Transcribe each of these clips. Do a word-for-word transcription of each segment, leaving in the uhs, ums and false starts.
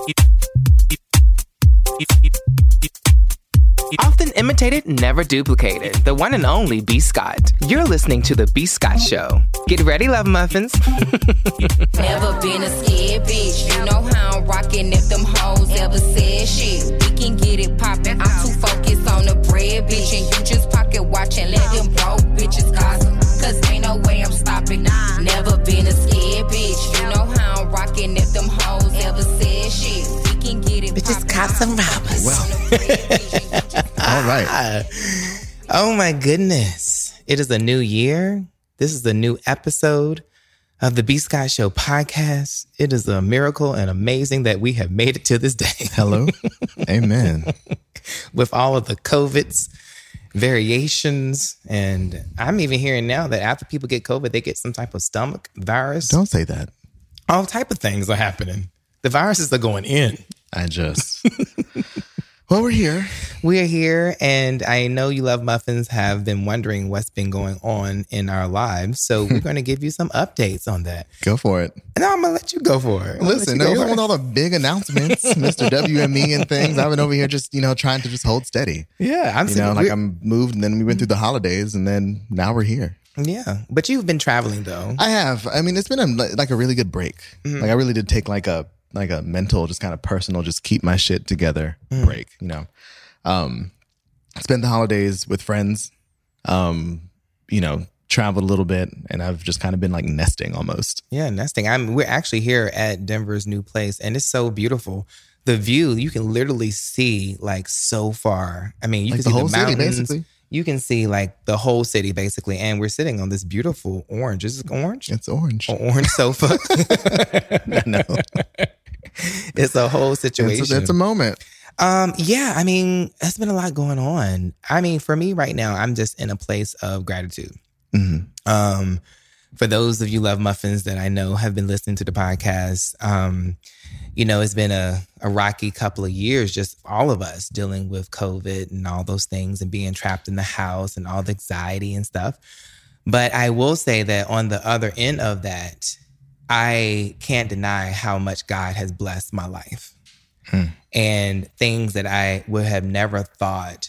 Often imitated, never duplicated. The one and only B. Scott. You're listening to The B. Scott Show. Get ready, love muffins. Never been a scared bitch. You know how I'm rocking if them hoes ever said shit. We can get it poppin'. I'm too focused on the bread, bitch. And you just pocket watch and let them broke bitches gossip. Cause ain't no way I'm stopping. Never been a scared bitch. You know how I'm rocking if them hoes ever said shit. We can get it Bitches, cops, and robbers. Well. All right. Oh my goodness. It is a new year. This is a new episode of the B. Scott Show podcast. It is a miracle and amazing that we have made it to this day. Hello. Amen. With all of the COVIDs, variations, and I'm even hearing now that after people get COVID, they get some type of stomach virus. Don't say that. All type of things are happening. The viruses are going in. I just... Well, we're here. We are here, and I know you love muffins have been wondering what's been going on in our lives, so we're going to give you some updates on that. Go for it. And I'm going to let you go for it. Listen, you no, you go don't want all the big announcements, Mister W M E and things. I've been over here just, you know, trying to just hold steady. Yeah. I'm You know, like I'm moved, and then we went through the holidays, and then now we're here. Yeah. But you've been traveling, though. I have. I mean, it's been a, like a really good break. Mm-hmm. Like I really did take like a like a mental, just kind of personal, just keep my shit together mm. break, you know. Um, spent the holidays with friends, um, you know, traveled a little bit, and I've just kind of been like nesting almost. Yeah, nesting. I'm. We're actually here at Denver's new place, and it's so beautiful. The view, you can literally see like so far. I mean, you like can the see whole the mountains. City, basically. You can see like the whole city basically, and we're sitting on this beautiful orange. Is it orange? It's orange. Or orange sofa. No, it's a whole situation. It's a, it's a moment. Um, yeah, I mean, there's been a lot going on. I mean, for me right now, I'm just in a place of gratitude. Mm-hmm. Um, for those of you love muffins that I know have been listening to the podcast, um, you know, it's been a, a rocky couple of years, just all of us dealing with COVID and all those things and being trapped in the house and all the anxiety and stuff. But I will say that on the other end of that, I can't deny how much God has blessed my life. Hmm. And things that I would have never thought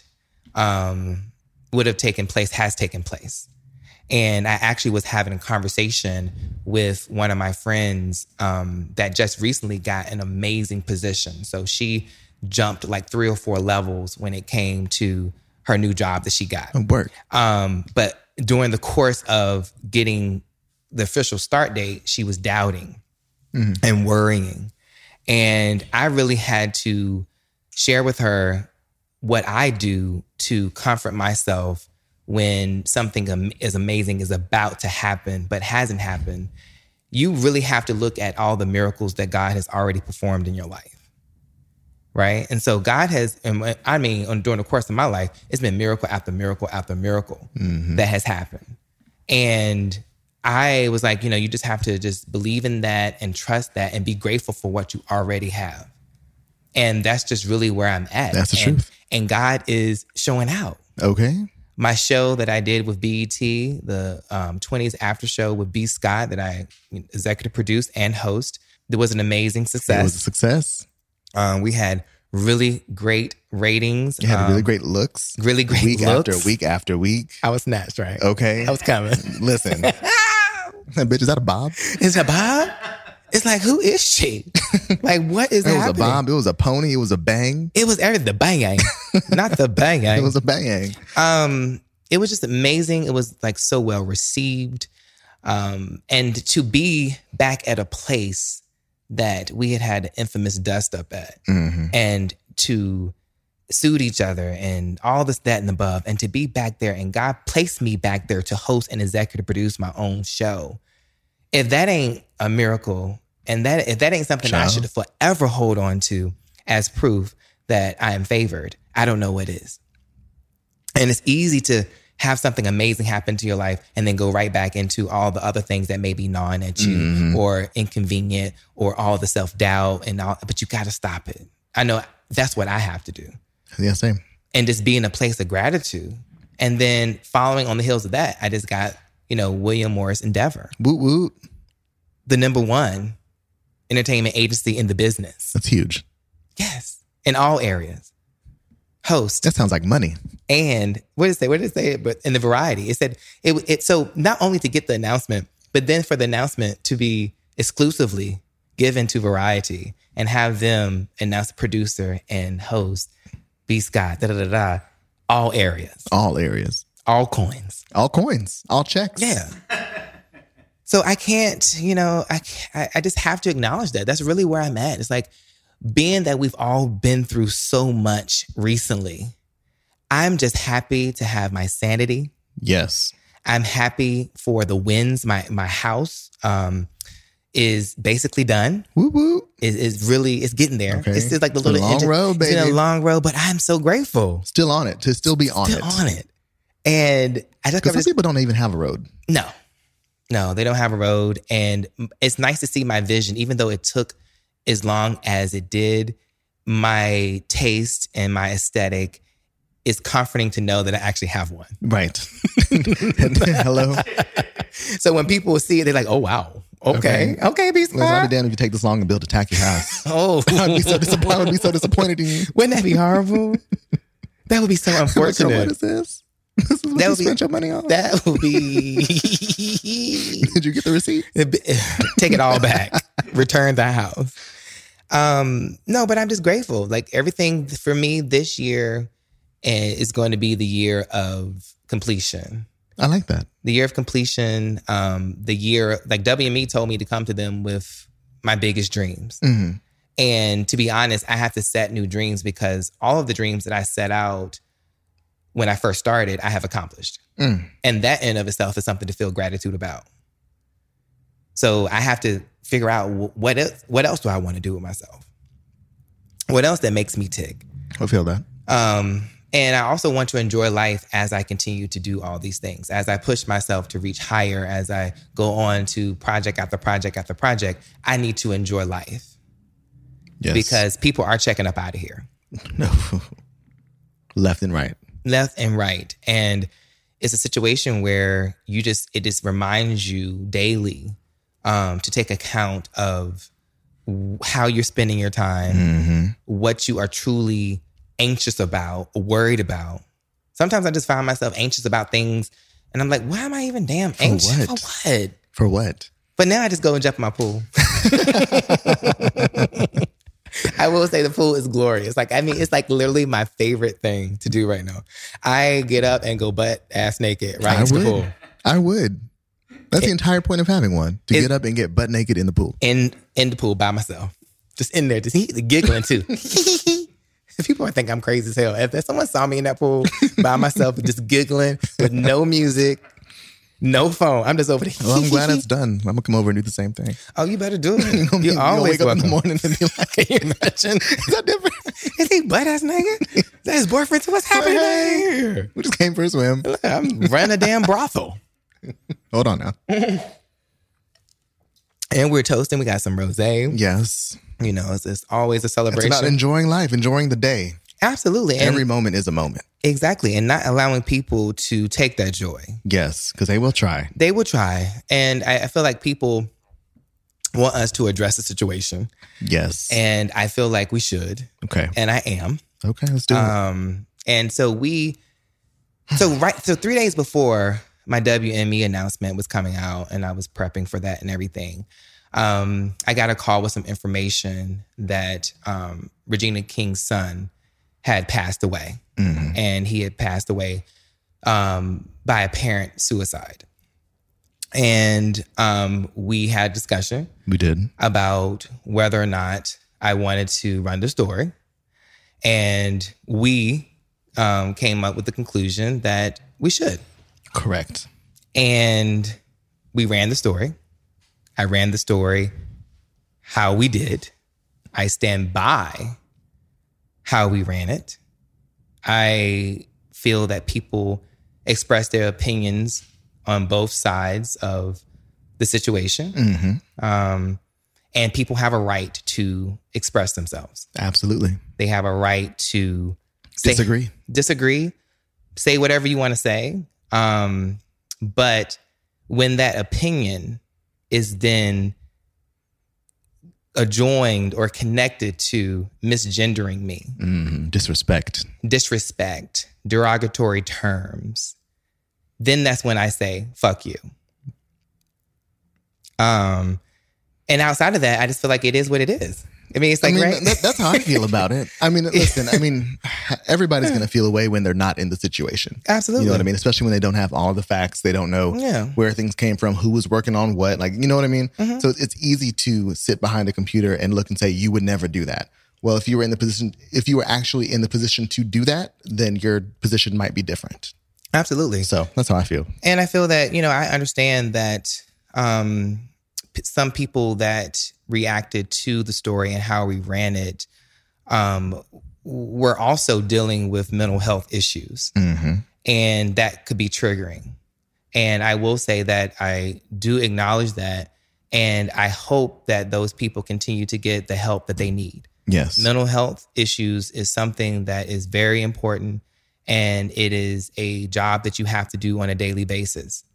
um, would have taken place has taken place. And I actually was having a conversation with one of my friends um, that just recently got an amazing position. So she jumped like three or four levels when it came to her new job that she got. Work. Um, but during the course of getting the official start date, she was doubting mm-hmm. and worrying. And I really had to share with her what I do to comfort myself when something am- as amazing is about to happen, but hasn't happened. You really have to look at all the miracles that God has already performed in your life, right? And so God has, I mean, during the course of my life, it's been miracle after miracle after miracle mm-hmm. that has happened. And I was like, you know, you just have to just believe in that and trust that and be grateful for what you already have. And that's just really where I'm at. That's the and, truth. And God is showing out. Okay. My show that I did with B E T, the um, twenties after show with B. Scott that I executive produced and host, it was an amazing success. It was a success. Um, we had really great ratings. You had um, really great looks. Really great week looks. after week after week. I was snatched, right? Okay. I was coming. Listen. Bitch, is that a bob? Is that a bob? It's like, who is she? Like, what is it happening? It was a bob. It was a pony. It was a bang. It was everything. The bang, not the bang. It was a bang. Um, it was just amazing. It was like so well received. Um, and to be back at a place that we had had infamous dust up at mm-hmm. and to suit each other and all this, that, and above, and to be back there and God placed me back there to host and executive produce my own show. If that ain't a miracle, and that if that ain't something Child. I should forever hold on to as proof that I am favored, I don't know what is. And it's easy to have something amazing happen to your life and then go right back into all the other things that may be gnawing at you mm-hmm. or inconvenient or all the self-doubt and all, but you got to stop it. I know that's what I have to do. Yeah, same. And just be in a place of gratitude. And then following on the heels of that, I just got, you know, William Morris Endeavor. Woot woot. The number one entertainment agency in the business. That's huge. Yes. In all areas. Host. That sounds like money. And what did it say? What did it say? But in the variety, it said it, it. So not only to get the announcement, but then for the announcement to be exclusively given to Variety and have them announce the producer and host, B. Scott, da da da da, all areas, all areas, all coins, all coins, all checks. Yeah. So I can't, you know, I I, I just have to acknowledge that. That's really where I'm at. It's like, being that we've all been through so much recently, I'm just happy to have my sanity. Yes. I'm happy for the wins. My my house um, is basically done. Woo woo. It is really, it's getting there. Okay. It's just like the it's little a long engine. road, baby. It's been a long road, but I'm so grateful. Still on it. To still be on still it. on it. And I just Because some people don't even have a road. No. No, they don't have a road. And it's nice to see my vision, even though it took as long as it did. My taste and my aesthetic is comforting to know that I actually have one. Right. Hello. So when people see it, they're like, oh, wow. Okay. Okay, okay B. Scott. Well, I'll be damned if you take this long to build a tacky house. Oh. I would be so disappointed. I would be so disappointed in you. Wouldn't that be horrible? That would be so unfortunate. Girl, what is this? This is what that you would spent be, your money on? That would be... Did you get the receipt? Take it all back. Return the house. Um, no, but I'm just grateful. Like everything for me this year is going to be the year of completion. I like that. The year of completion. Um, the year, like W M E told me to come to them with my biggest dreams. Mm-hmm. And to be honest, I have to set new dreams because all of the dreams that I set out when I first started, I have accomplished. Mm. And that in of itself is something to feel gratitude about. So I have to figure out what else, what else do I want to do with myself? What else that makes me tick? I feel that. Um, and I also want to enjoy life as I continue to do all these things. As I push myself to reach higher, as I go on to project after project after project, I need to enjoy life. Yes. Because people are checking up out of here. No. Left and right. Left and right. And it's a situation where you just, it just reminds you daily um, to take account of how you're spending your time, mm-hmm. what you are truly anxious about, worried about. Sometimes I just find myself anxious about things and I'm like, why am I even damn anxious? For what? For what? For what? But now I just go and jump in my pool. I will say the pool is glorious. Like, I mean, it's like literally my favorite thing to do right now. I get up and go butt ass naked right I into would. the pool. I would. That's it, the entire point of having one. To get up and get butt naked in the pool. In in the pool by myself. Just in there, just giggling too. People might think I'm crazy as hell. If someone saw me in that pool by myself just giggling with no music, no phone, I'm just over there. Well, I'm glad it's done. I'm going to come over and do the same thing. Oh, you better do it. you You're always wake up welcome. in the morning and be like, can you imagine? Is that different? Is he butt-ass nigga? Is that his boyfriend? What's happening hey, here? We just came for a swim. Look, I'm running a damn brothel. Hold on now. And we're toasting. We got some rosé. Yes. You know, it's, it's always a celebration. It's about enjoying life, enjoying the day. Absolutely. Every and moment is a moment. Exactly. And not allowing people to take that joy. Yes, because they will try. They will try. And I, I feel like people want us to address the situation. Yes. And I feel like we should. Okay. And I am. Okay, let's do um, it. And so we, so right, so three days before my W M E announcement was coming out and I was prepping for that and everything, um, I got a call with some information that um, Regina King's son had passed away. Mm-hmm. And he had passed away um, by apparent suicide. And um, we had discussion. We did. About whether or not I wanted to run the story. And we um, came up with the conclusion that we should. Correct. And we ran the story. I ran the story how we did. I stand by how we ran it. I feel that people express their opinions on both sides of the situation. Mm-hmm. Um, and people have a right to express themselves. Absolutely. They have a right to say, disagree. Disagree. Say whatever you want to say. Um, but when that opinion is then adjoined or connected to misgendering me, mm, disrespect, disrespect, derogatory terms, then that's when I say, fuck you. Um, and outside of that, I just feel like it is what it is. I mean, it's like, I mean, right? that, that's how I feel about it. I mean, listen, I mean, everybody's going to feel a way when they're not in the situation. Absolutely. You know what I mean? Especially when they don't have all the facts. They don't know yeah. where things came from, who was working on what. Like, you know what I mean? Mm-hmm. So it's easy to sit behind a computer and look and say, you would never do that. Well, if you were in the position, if you were actually in the position to do that, then your position might be different. Absolutely. So that's how I feel. And I feel that, you know, I understand that um, some people that reacted to the story and how we ran it um, were also dealing with mental health issues. Mm-hmm. And that could be triggering. And I will say that I do acknowledge that. And I hope that those people continue to get the help that they need. Yes. Mental health issues is something that is very important. And it is a job that you have to do on a daily basis.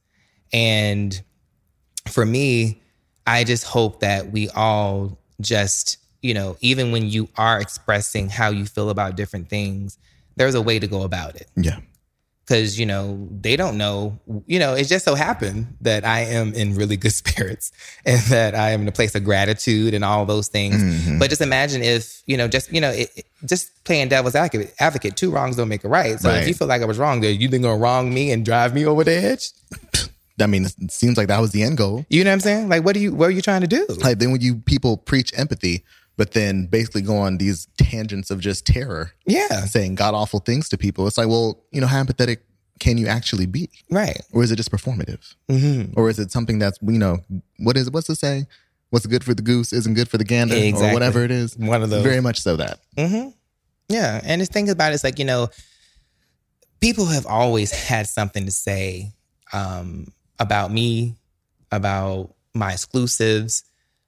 And for me, I just hope that we all just, you know, even when you are expressing how you feel about different things, there's a way to go about it. Yeah. Because, you know, they don't know, you know, it just so happened that I am in really good spirits and that I am in a place of gratitude and all those things. Mm-hmm. But just imagine if, you know, just, you know, it, it, just playing devil's advocate, advocate, two wrongs don't make a right. So right. if you feel like I was wrong there, you think gonna wrong me and drive me over the edge? I mean, it seems like that was the end goal. You know what I'm saying? Like, what are you, what are you trying to do? Like, then when you people preach empathy, but then basically go on these tangents of just terror. Yeah. Saying god awful things to people. It's like, well, you know, how empathetic can you actually be? Right. Or is it just performative? Mm-hmm. Or is it something that's, you know, what is, what's the saying? What's good for the goose isn't good for the gander, exactly. Or whatever it is. One of those. Very much so that. Mm-hmm. Yeah. And the thing about it is like, you know, people have always had something to say um, about me, about my exclusives,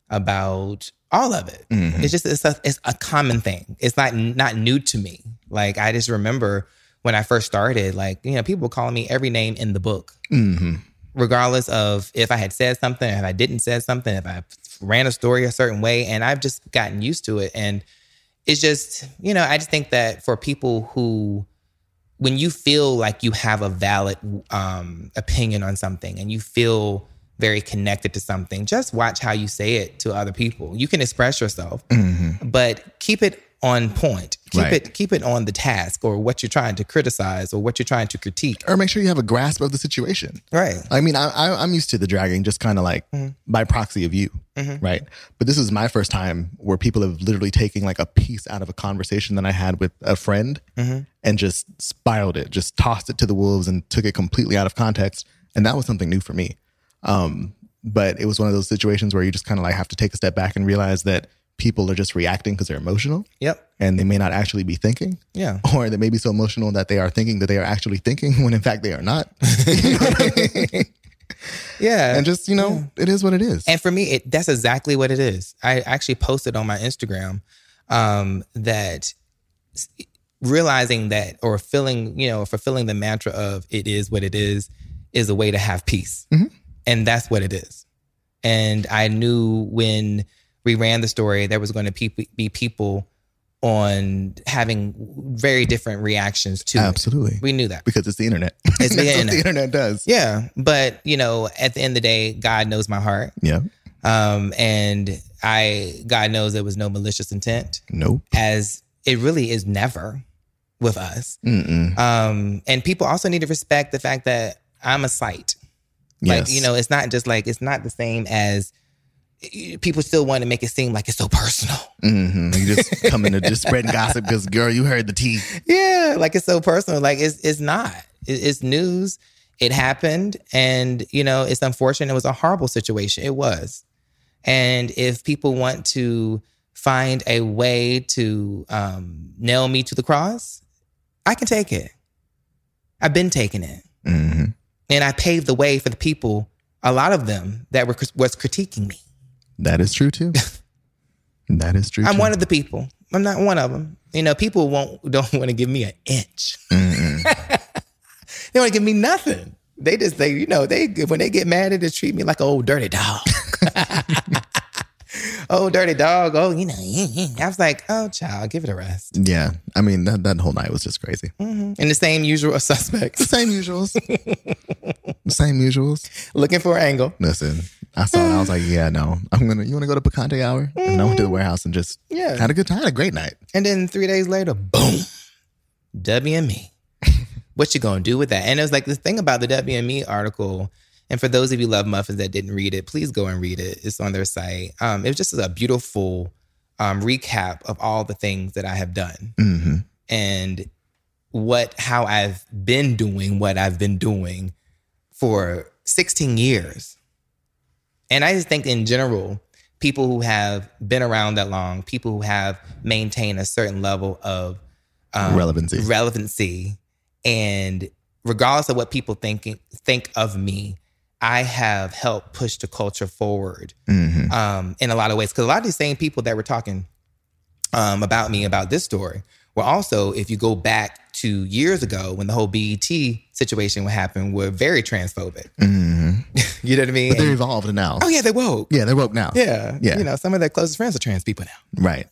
about all of it. Mm-hmm. It's just, it's a, it's a common thing. It's not, not new to me. Like, I just remember when I first started, like, you know, people were calling me every name in the book, mm-hmm. regardless of if I had said something, if I didn't say something, if I ran a story a certain way. And I've just gotten used to it. And it's just, you know, I just think that for people who, when you feel like you have a valid um, opinion on something and you feel very connected to something, just watch how you say it to other people. You can express yourself, mm-hmm. but keep it on point. Keep right. it keep it on the task or what you're trying to criticize or what you're trying to critique. Or make sure you have a grasp of the situation. Right. I mean, I, I, I'm used to the dragging just kind of like mm-hmm. by proxy of you, mm-hmm. right? But this is my first time where people have literally taken like a piece out of a conversation that I had with a friend mm-hmm. and just spiraled it, just tossed it to the wolves and took it completely out of context. And that was something new for me. Um, but it was one of those situations where you just kind of like have to take a step back and realize that people are just reacting because they're emotional. Yep. And they may not actually be thinking. Yeah. Or they may be so emotional that they are thinking that they are actually thinking when in fact they are not. You know what I mean? Yeah. And just, you know, yeah. it is what it is. And for me, it, that's exactly what it is. I actually posted on my Instagram um, that realizing that or feeling, you know, fulfilling the mantra of it is what it is, is a way to have peace. Mm-hmm. And that's what it is. And I knew when we ran the story, there was going to pe- be people on having very different reactions to Absolutely. it. We knew that. Because it's the internet. It's the That's internet. what the internet does. Yeah. But, you know, at the end of the day, God knows my heart. Yeah. Um, and I, God knows there was no malicious intent. Nope. As it really is never with us. Mm-mm. Um, and people also need to respect the fact that I'm a site. Like, yes. you know, it's not just like, it's not the same as people still want to make it seem like it's so personal. Mm-hmm. You just come in to just spreading gossip because, girl, you heard the tea. Yeah, like it's so personal. Like it's it's not. It's news. It happened. And, you know, it's unfortunate. It was a horrible situation. It was. And if people want to find a way to um, nail me to the cross, I can take it. I've been taking it. Mm-hmm. And I paved the way for the people, a lot of them, that were was critiquing me. That is true, too. That is true, I'm too. one of the people. I'm not one of them. You know, people won't don't want to give me an inch. Mm-hmm. They want to give me nothing. They just, they, you know, they when they get mad, they just treat me like an old dirty dog. oh, dirty dog. Oh, you know. I was like, oh, child, give it a rest. Yeah. I mean, that, that whole night was just crazy. Mm-hmm. And the same usual suspects. The same usuals. The same usuals. Looking for an angle. Listen, I saw it. I was like, yeah, no. I'm going to, you want to go to Picante Hour? Mm-hmm. And I went to the warehouse and just yeah. had a good time. Had a great night. And then three days later, boom, W M E. What you going to do with that? And it was like this thing about the W M E article. And for those of you Love Muffins that didn't read it, please go and read it. It's on their site. Um, it was just a beautiful um, recap of all the things that I have done mm-hmm. and what, how I've been doing what I've been doing for sixteen years. And I just think in general, people who have been around that long, people who have maintained a certain level of um, relevancy, relevancy, and regardless of what people think think of me, I have helped push the culture forward mm-hmm. um, in a lot of ways. Because a lot of these same people that were talking um, about me, about this story, were also, if you go back to years ago when the whole B E T situation would happen, were very transphobic. Mm-hmm. You know what I mean? But they're and, evolved now. Oh, yeah, they're woke. Yeah, they're woke now. Yeah. Yeah. You know, some of their closest friends are trans people now. Right.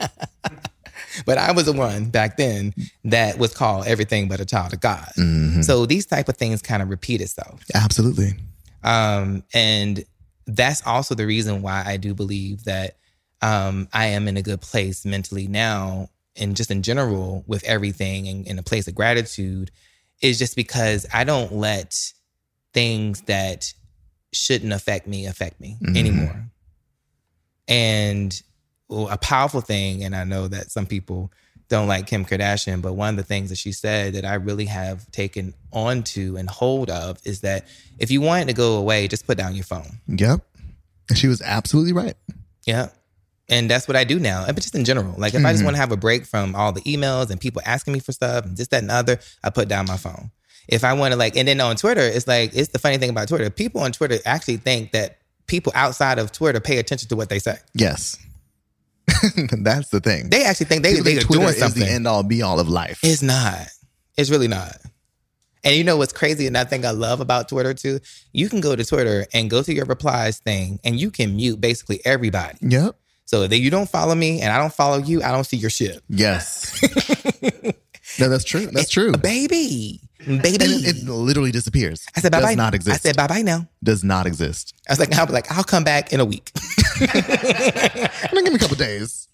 But I was the one back then that was called everything but a child of God. Mm-hmm. So these type of things kind of repeat itself. Absolutely. Um, and that's also the reason why I do believe that um, I am in a good place mentally now, and just in general with everything, and in a place of gratitude, is just because I don't let things that shouldn't affect me affect me mm-hmm. anymore. And well, a powerful thing, and I know that some people don't like Kim Kardashian, but one of the things that she said that I really have taken on to and hold of is that if you want it to go away, just put down your phone. Yep. And she was absolutely right. Yeah. And that's what I do now. But just in general, like if mm-hmm. I just want to have a break from all the emails and people asking me for stuff and this, that, and the other, I put down my phone. If I want to like, and then on Twitter, it's like, it's the funny thing about Twitter. People on Twitter actually think that people outside of Twitter pay attention to what they say. Yes. That's the thing. They actually think they, they are doing something. Is the end all be all of life. It's not. It's really not. And you know what's crazy, and I think I love about Twitter too? You can go to Twitter and go to your replies thing and you can mute basically everybody. Yep. So if you don't follow me and I don't follow you, I don't see your shit. Yes. No, that's true. That's true. A baby. Baby. And it, it literally disappears. I said bye bye. Does not exist. I said bye bye now. Does not exist. I was like, I'll be like, I'll come back in a week. Give me a couple days.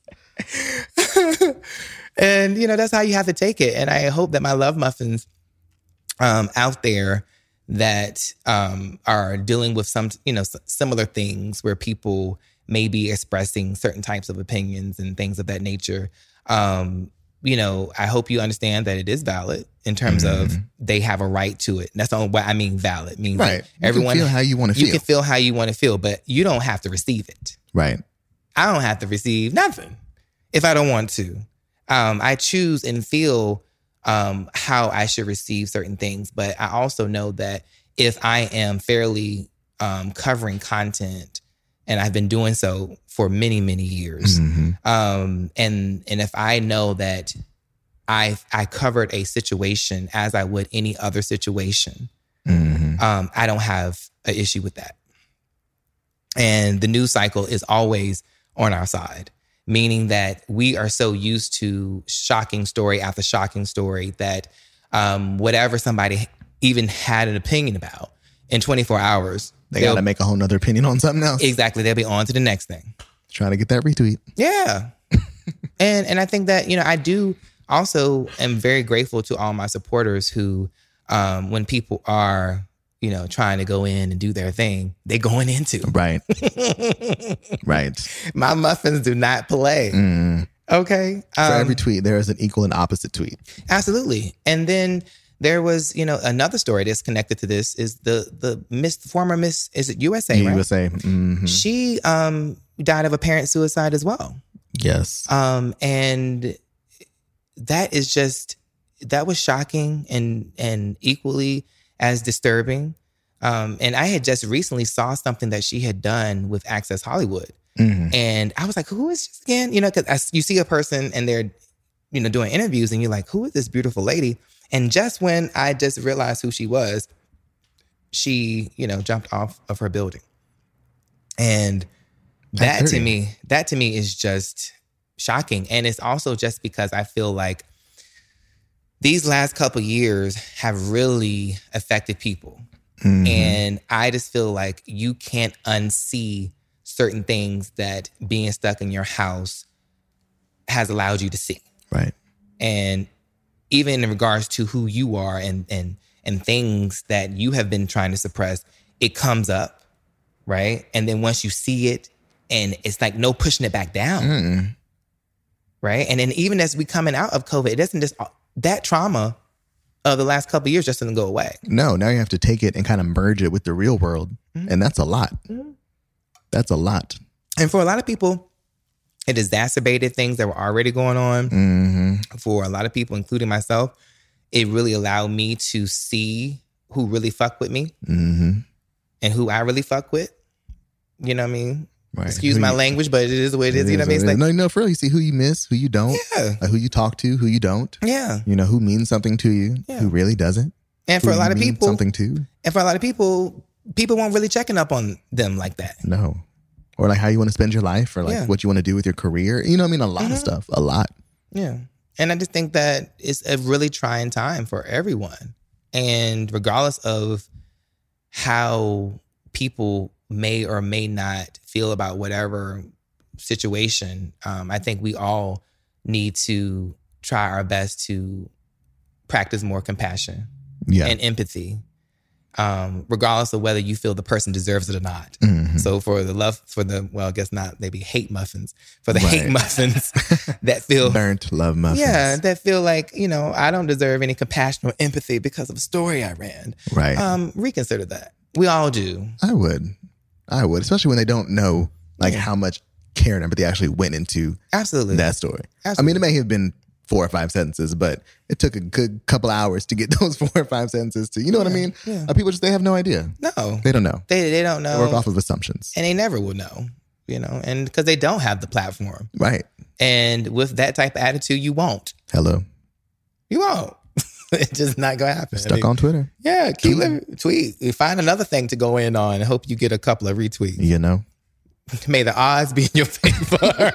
And, you know, that's how you have to take it. And I hope that my Love Muffins um, out there that um, are dealing with some, you know, s- similar things where people may be expressing certain types of opinions and things of that nature. Um, you know, I hope you understand that it is valid in terms mm-hmm. of they have a right to it. And that's not what I mean valid. It means right. that everyone you can feel how you want to you feel. can feel how you want to feel, but you don't have to receive it. Right. I don't have to receive nothing if I don't want to. Um, I choose and feel um, how I should receive certain things. But I also know that if I am fairly um, covering content, and I've been doing so for many, many years, mm-hmm. um, and and if I know that I I covered a situation as I would any other situation, mm-hmm. um, I don't have an issue with that. And the news cycle is always on our side, meaning that we are so used to shocking story after shocking story that um, whatever somebody even had an opinion about in twenty-four hours, they got to make a whole nother opinion on something else. Exactly. They'll be on to the next thing. Trying to get that retweet. Yeah. and and I think that, you know, I do also am very grateful to all my supporters who, um, when people are, you know, trying to go in and do their thing, they going into. Right. Right. My muffins do not play. Mm. Okay. For Um, every tweet, there is an equal and opposite tweet. Absolutely. And then there was, you know, another story that's connected to this is the the Miss former Miss, is it U S A, right? U S A. Mm-hmm. She um, died of apparent suicide as well. Yes. Um, and that is just, that was shocking and and equally as disturbing. Um, and I had just recently saw something that she had done with Access Hollywood. Mm-hmm. And I was like, who is this again? You know, because you see a person and they're, you know, doing interviews and you're like, who is this beautiful lady? And just when I just realized who she was, she, you know, jumped off of her building. And that to me, that to me is just shocking. And it's also just because I feel like these last couple years have really affected people. Mm-hmm. And I just feel like you can't unsee certain things that being stuck in your house has allowed you to see. Right. And even in regards to who you are and and and things that you have been trying to suppress, it comes up, right? And then once you see it, and it's like no pushing it back down, mm. right? And then even as we coming out of COVID, it doesn't just, that trauma of the last couple of years just doesn't go away. No, now you have to take it and kind of merge it with the real world. Mm-hmm. And that's a lot. Mm-hmm. That's a lot. And for a lot of people, it exacerbated things that were already going on. Mm-hmm. For a lot of people, including myself, it really allowed me to see who really fuck with me mm-hmm. and who I really fuck with. You know what I mean? Right. Excuse who my you, language, but it is the way it is. You know what I mean? It's like, no, no, for real. You see who you miss, who you don't, yeah. uh, who you talk to, who you don't. Yeah. You know, who means something to you, yeah. who really doesn't. And for a lot of people, something too. And for a lot of people, people weren't really checking up on them like that. No. Or like how you want to spend your life, or like yeah. what you want to do with your career. You know what I mean? A lot mm-hmm. of stuff. A lot. Yeah. And I just think that it's a really trying time for everyone. And regardless of how people may or may not feel about whatever situation, um, I think we all need to try our best to practice more compassion yeah. and empathy. Um, regardless of whether you feel the person deserves it or not. Mm-hmm. So for the love, for the, well, I guess not, maybe hate muffins, for the right. hate muffins that feel... Burnt love muffins. Yeah, that feel like, you know, I don't deserve any compassion or empathy because of a story I ran. Right. Um, reconsider that. We all do. I would. I would, especially when they don't know like yeah. how much care and empathy actually went into Absolutely. that story. Absolutely. I mean, it may have been four or five sentences, but it took a good couple hours to get those four or five sentences to, you know yeah, what I mean? Yeah. Uh, people just, they have no idea. No. They don't know. They they don't know. They work off of assumptions. And they never will know, you know, and because they don't have the platform. Right. And with that type of attitude, you won't. Hello. You won't. It's just not going to happen. Stuck I mean, on Twitter. Yeah, keep living. Tweet. You find another thing to go in on and hope you get a couple of retweets. You know. May the odds be in your favor.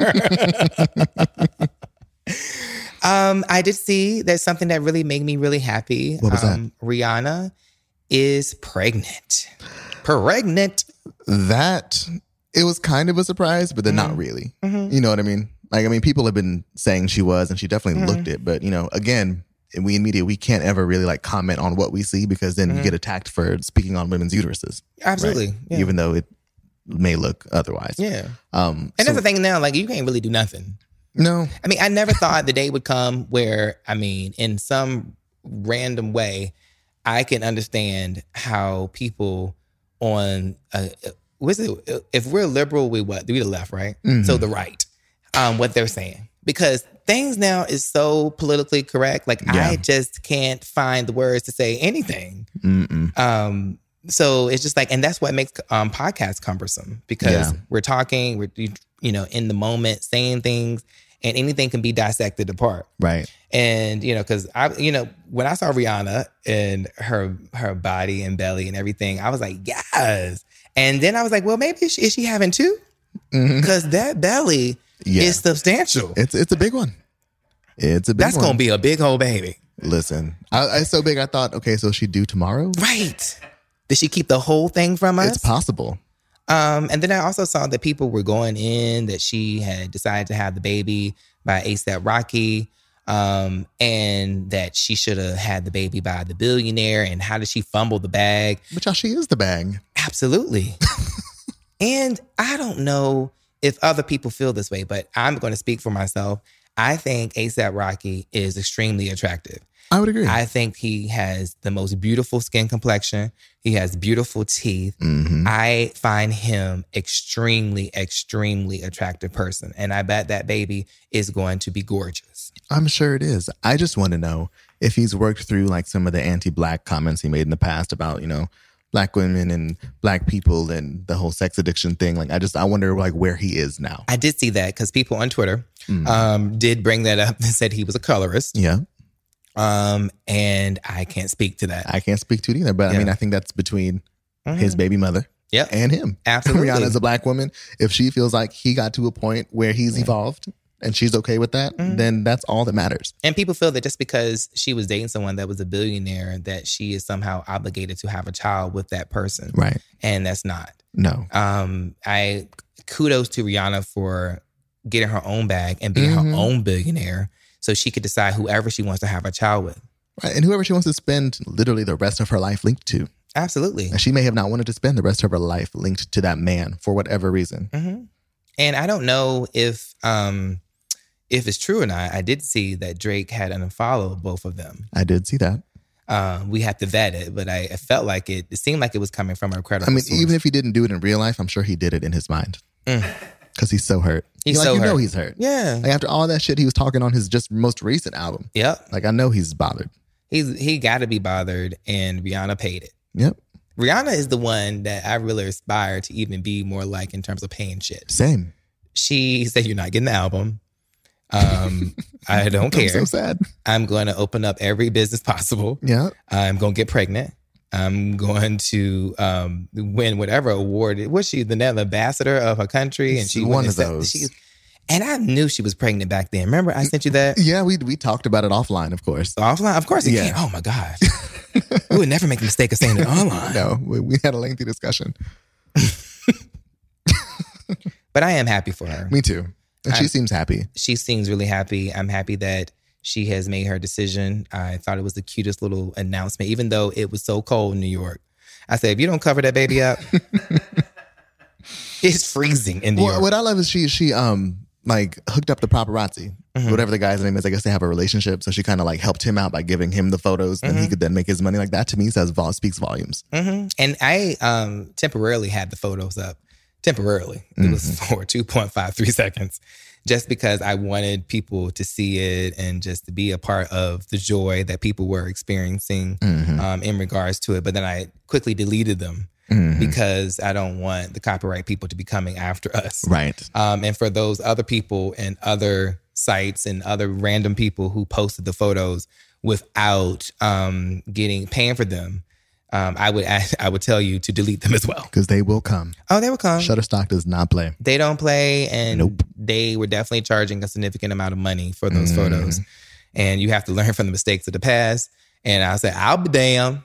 Um, I did see there's something that really made me really happy. What was um, that? Rihanna is pregnant. Pregnant. That, it was kind of a surprise, but then mm-hmm. not really. Mm-hmm. You know what I mean? Like, I mean, people have been saying she was, and she definitely mm-hmm. looked it. But, you know, again, we in media, we can't ever really like comment on what we see, because then mm-hmm. you get attacked for speaking on women's uteruses. Absolutely. Right? Yeah. Even though it may look otherwise. Yeah. Um, and so, that's the thing now, like, you can't really do nothing. No. I mean, I never thought the day would come where, I mean, in some random way, I can understand how people on, uh, what's it, if we're liberal, we what? We the left, right? Mm-hmm. So the right, um, what they're saying. Because things now is so politically correct. Like, yeah. I just can't find the words to say anything. Mm-mm. Um, so it's just like, and that's what makes um, podcasts cumbersome, because yeah. we're talking, we're, you know, in the moment, saying things, and anything can be dissected apart. Right. And, you know, because I, you know, when I saw Rihanna and her her body and belly and everything, I was like, yes. And then I was like, well, maybe is she, is she having two? Because mm-hmm. that belly yeah. is substantial. It's it's a big one. It's a big That's one. That's going to be a big old baby. Listen, I, it's so big, I thought, okay, so she due tomorrow? Right. Did she keep the whole thing from us? It's possible. Um, and then I also saw that people were going in that she had decided to have the baby by ASAP Rocky, um, and that she should have had the baby by the billionaire. And how did she fumble the bag? But y'all, she is the bag. Absolutely. And I don't know if other people feel this way, but I'm going to speak for myself. I think ASAP Rocky is extremely attractive. I would agree. I think he has the most beautiful skin complexion. He has beautiful teeth. Mm-hmm. I find him extremely, extremely attractive person. And I bet that baby is going to be gorgeous. I'm sure it is. I just want to know if he's worked through like some of the anti-Black comments he made in the past about, you know, Black women and Black people and the whole sex addiction thing. Like, I just, I wonder like where he is now. I did see that because people on Twitter mm-hmm. um, did bring that up and said he was a colorist. Yeah. Um, and I can't speak to that. I can't speak to it either, but yeah. I mean, I think that's between mm-hmm. his baby mother Yep. And him. Absolutely. Rihanna is a black woman. If she feels like he got to a point where he's yeah. evolved and she's okay with that, mm-hmm. then that's all that matters. And people feel that just because she was dating someone that was a billionaire, that she is somehow obligated to have a child with that person. Right. And that's not. No. Um, I kudos to Rihanna for getting her own bag and being mm-hmm. her own billionaire so she could decide whoever she wants to have a child with. Right. And whoever she wants to spend literally the rest of her life linked to. Absolutely. And she may have not wanted to spend the rest of her life linked to that man for whatever reason. Mm-hmm. And I don't know if um, if it's true or not. I did see that Drake had unfollowed both of them. I did see that. Uh, we have to vet it, but I, I felt like it, it seemed like it was coming from a credible I mean, source. even if he didn't do it in real life, I'm sure he did it in his mind. Because mm. he's so hurt. He's like, so you hurt. know he's hurt. Yeah. Like after all that shit he was talking on his just most recent album. Yep. Like I know he's bothered. He's He got to be bothered, and Rihanna paid it. Yep. Rihanna is the one that I really aspire to even be more like in terms of paying shit. Same. She said, you're not getting the album. Um, I don't care. I'm so sad. I'm going to open up every business possible. Yeah. I'm going to get pregnant. I'm going to um, win whatever award. Was she the net ambassador of her country? And she one of those. She, and I knew she was pregnant back then. Remember, I sent you that? Yeah, we we talked about it offline, of course. Offline? Of course it yeah. can. Oh, my God. We would never make the mistake of saying it online. No, we, we had a lengthy discussion. But I am happy for her. Me too. And she I'm, seems happy. She seems really happy. I'm happy that she has made her decision. I thought it was the cutest little announcement, even though it was so cold in New York. I said, if you don't cover that baby up, it's freezing in New well, York. What I love is she she um like hooked up the paparazzi. Mm-hmm. Whatever the guy's name is, I guess they have a relationship. So she kind of like helped him out by giving him the photos, and mm-hmm. he could then make his money. Like that to me says vol- speaks volumes. Mm-hmm. And I um temporarily had the photos up. Temporarily. It mm-hmm. was for two point five three seconds. Just because I wanted people to see it and just to be a part of the joy that people were experiencing mm-hmm. um, in regards to it. But then I quickly deleted them mm-hmm. because I don't want the copyright people to be coming after us. Right. Um, and for those other people and other sites and other random people who posted the photos without um, getting paying for them, Um, I would I would tell you to delete them as well. Because they will come. Oh, they will come. Shutterstock does not play. They don't play, and nope. they were definitely charging a significant amount of money for those mm. photos. And you have to learn from the mistakes of the past. And I said, I'll be damned.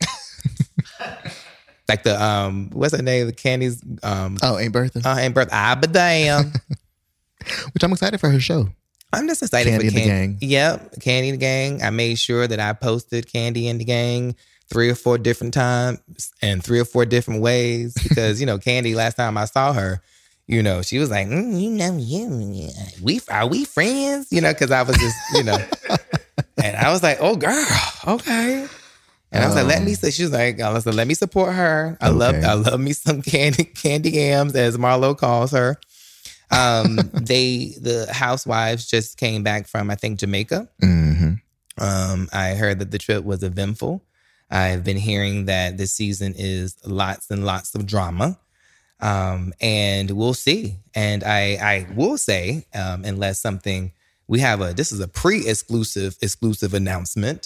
Like the, um, what's her name? The Candy's. Um, oh, Aunt Bertha. Uh, Aunt Bertha. I'll be damned. Which I'm excited for her show. I'm just excited Candy for Candy. Candy. And the Gang. Yep, Candy and the Gang. I made sure that I posted Candy and the Gang three or four different times and three or four different ways because, you know, Candy, last time I saw her, you know, she was like, mm, you know, you, we, are we friends? You know, because I was just, you know, and I was like, oh, girl, okay. And I was um, like, let me, she was like, I was like, let me support her. I okay. love, I love me some candy, candy yams, as Marlo calls her. Um, they, the housewives just came back from, I think, Jamaica. Mm-hmm. Um, I heard that the trip was eventful. I've been hearing that this season is lots and lots of drama. Um, and we'll see. And I, I will say, um, unless something, we have a, this is a pre-exclusive, exclusive announcement,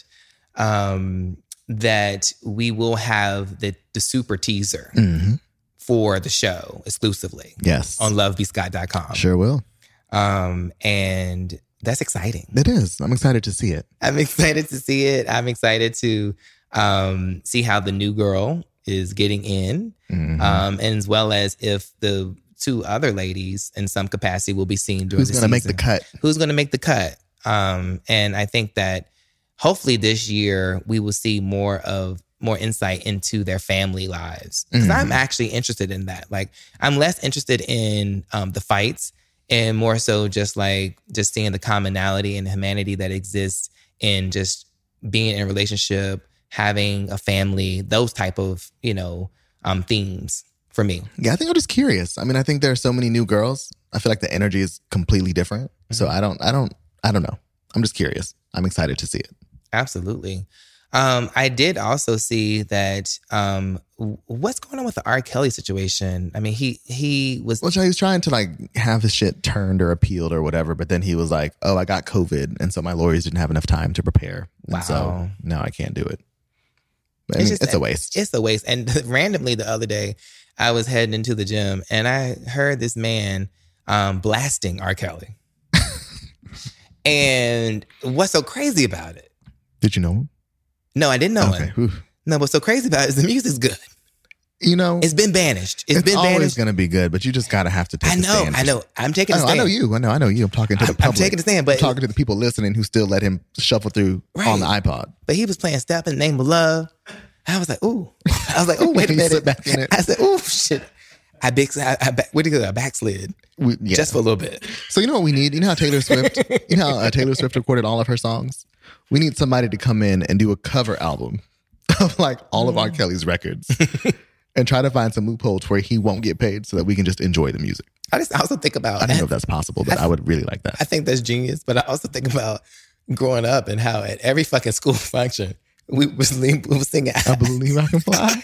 um, that we will have the, the super teaser mm-hmm. for the show exclusively. Yes. On love be scott dot com. Sure will. Um, and that's exciting. It is. I'm excited to see it. I'm excited to see it. I'm excited to um, see how the new girl is getting in, mm-hmm. um, and as well as if the two other ladies in some capacity will be seen during Who's the gonna season. make the cut? Who's going to make the cut? Um, and I think that hopefully this year we will see more of more insight into their family lives. Because mm-hmm. I'm actually interested in that. Like, I'm less interested in um, the fights and more so just like just seeing the commonality and humanity that exists in just being in a relationship, having a family, those type of, you know, um, themes for me. Yeah, I think I'm just curious. I mean, I think there are so many new girls. I feel like the energy is completely different. Mm-hmm. So I don't, I don't, I don't know. I'm just curious. I'm excited to see it. Absolutely. Um, I did also see that, um, what's going on with the R. Kelly situation? I mean, he, he was... Well, he was trying to like have his shit turned or appealed or whatever, but then he was like, oh, I got COVID. And so my lawyers didn't have enough time to prepare. And wow. so now I can't do it. But, I it's, mean, just, it's a waste. It's a waste. And randomly the other day, I was heading into the gym and I heard this man um, blasting R. Kelly. And what's so crazy about it? Did you know him? No, I didn't know okay. him. Oof. No, what's so crazy about it is the music's good. You know, it's been banished. It's, it's been always banished. going to be good, but you just got to have to take I the know, stand. I know. I'm taking I a know, stand. I know you. I know, I know you. I'm talking to the I'm, public. I'm taking a stand, but I'm talking to the people listening who still let him shuffle through right. on the iPod. But he was playing Step in the Name of Love. I was like, ooh. I was like, oh, wait a He minute. slipped back in it. I said, ooh, shit. I big, I, I, what do you go? I backslid We, yeah. just for a little bit. So you know what we need? You know how Taylor Swift, you know how uh, Taylor Swift recorded all of her songs? We need somebody to come in and do a cover album of like all of R. Kelly's records and try to find some loopholes where he won't get paid so that we can just enjoy the music. I just I also think about. I don't know if that's possible, but I, I would really like that. I think that's genius. But I also think about growing up and how at every fucking school function we was we was singing. I believe I can fly.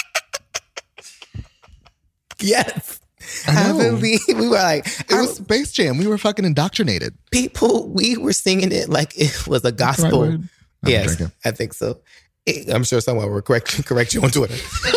Yes. I I, know. believe we were like It was Space Jam. We were fucking indoctrinated. people. We were singing it like it was a Right gospel. word? I'm Yes, drinking. I think so. It- I'm sure someone will correct correct you on Twitter.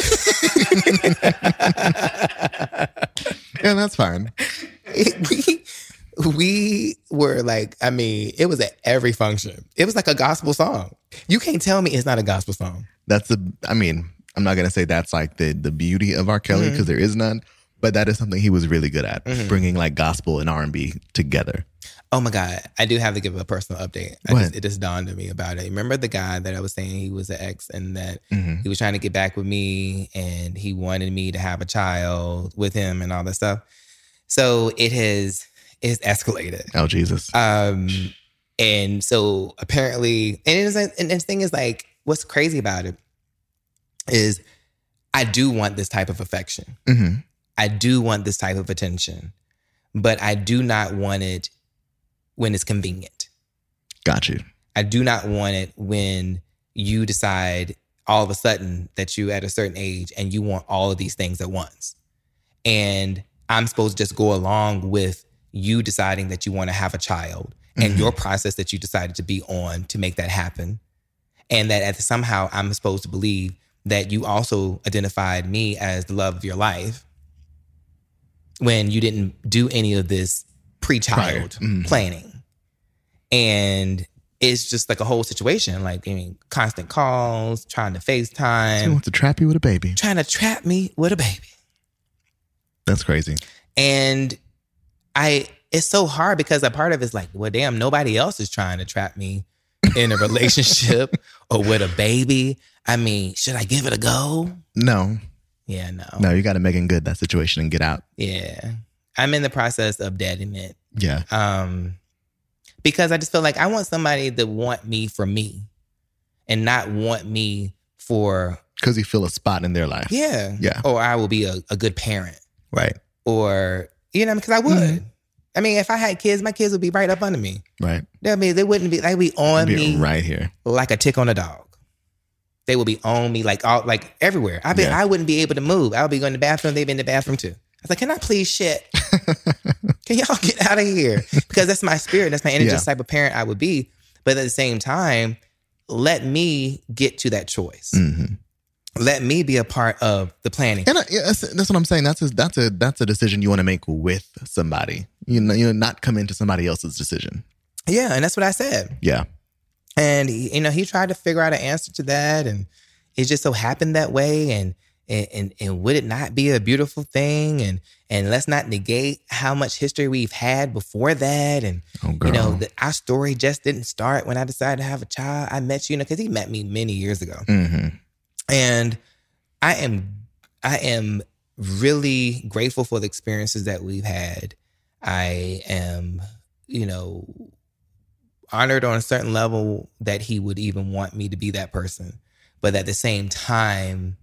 Yeah, that's fine. we we were like, I mean, it was at every function. It was like a gospel song. You can't tell me it's not a gospel song. That's the, I mean, I'm not going to say that's like the, the beauty of R. Kelly because Mm-hmm. there is none, but that is something he was really good at, Mm-hmm. bringing like gospel and R and B together. Oh my God. I do have to give a personal update. I Go just, ahead. it just dawned on me about it. Remember the guy that I was saying he was an ex and that Mhm. he was trying to get back with me and he wanted me to have a child with him and all that stuff. So it has, it's escalated. Oh, Jesus. Um, and so apparently, and, it is, and the thing is like, what's crazy about it is I do want this type of affection. hmm I do want this type of attention, but I do not want it when it's convenient. Got you. I do not want it when you decide all of a sudden that you're at a certain age and you want all of these things at once. And I'm supposed to just go along with you deciding that you want to have a child and Mhm. your process that you decided to be on to make that happen. And that at somehow I'm supposed to believe that you also identified me as the love of your life when you didn't do any of this pre-child Prior. Mhm. planning. And it's just like a whole situation, like, I mean, constant calls, trying to He FaceTime, wants to trap you with a baby. trying to trap me with a baby. That's crazy. And I, it's so hard because a part of it's like, well, damn, nobody else is trying to trap me in a relationship or with a baby. I mean, should I give it a go? No, Yeah, no. no, you got to make it good, that situation, and get out. Yeah. I'm in the process of deading it. Yeah. Um, because I just feel like I want somebody to want me for me and not want me for, Because you feel a spot in their life. yeah. Yeah. Or I will be a, a good parent. Right. Or, you know, because I would. Mhm. I mean, if I had kids, my kids would be right up under me. Right. I mean, they wouldn't be, they'd be on Be me right here. like a tick on a dog. They would be on me like all, like everywhere. I be, Yeah. I wouldn't be able to move. I would be going to the bathroom. They'd be in the bathroom too. I was like, can I please shit? Can y'all get out of here? Because that's my spirit. That's my energy. Yeah. That's the type of parent I would be. But at the same time, let me get to that choice. hmm Let me be a part of the planning. And I, yeah, that's, that's what I'm saying. That's a, that's a that's a decision you want to make with somebody. You know, you not come into somebody else's decision. Yeah, and that's what I said. Yeah. And he, you know, he tried to figure out an answer to that, and it just so happened that way. And and and, and would it not be a beautiful thing? And and let's not negate how much history we've had before that. And Oh, girl. you know, the, our story just didn't start when I decided to have a child. I met you, you know, because he met me many years ago. hmm And I am I am really grateful for the experiences that we've had. I am, you know, honored on a certain level that he would even want me to be that person. But at the same time,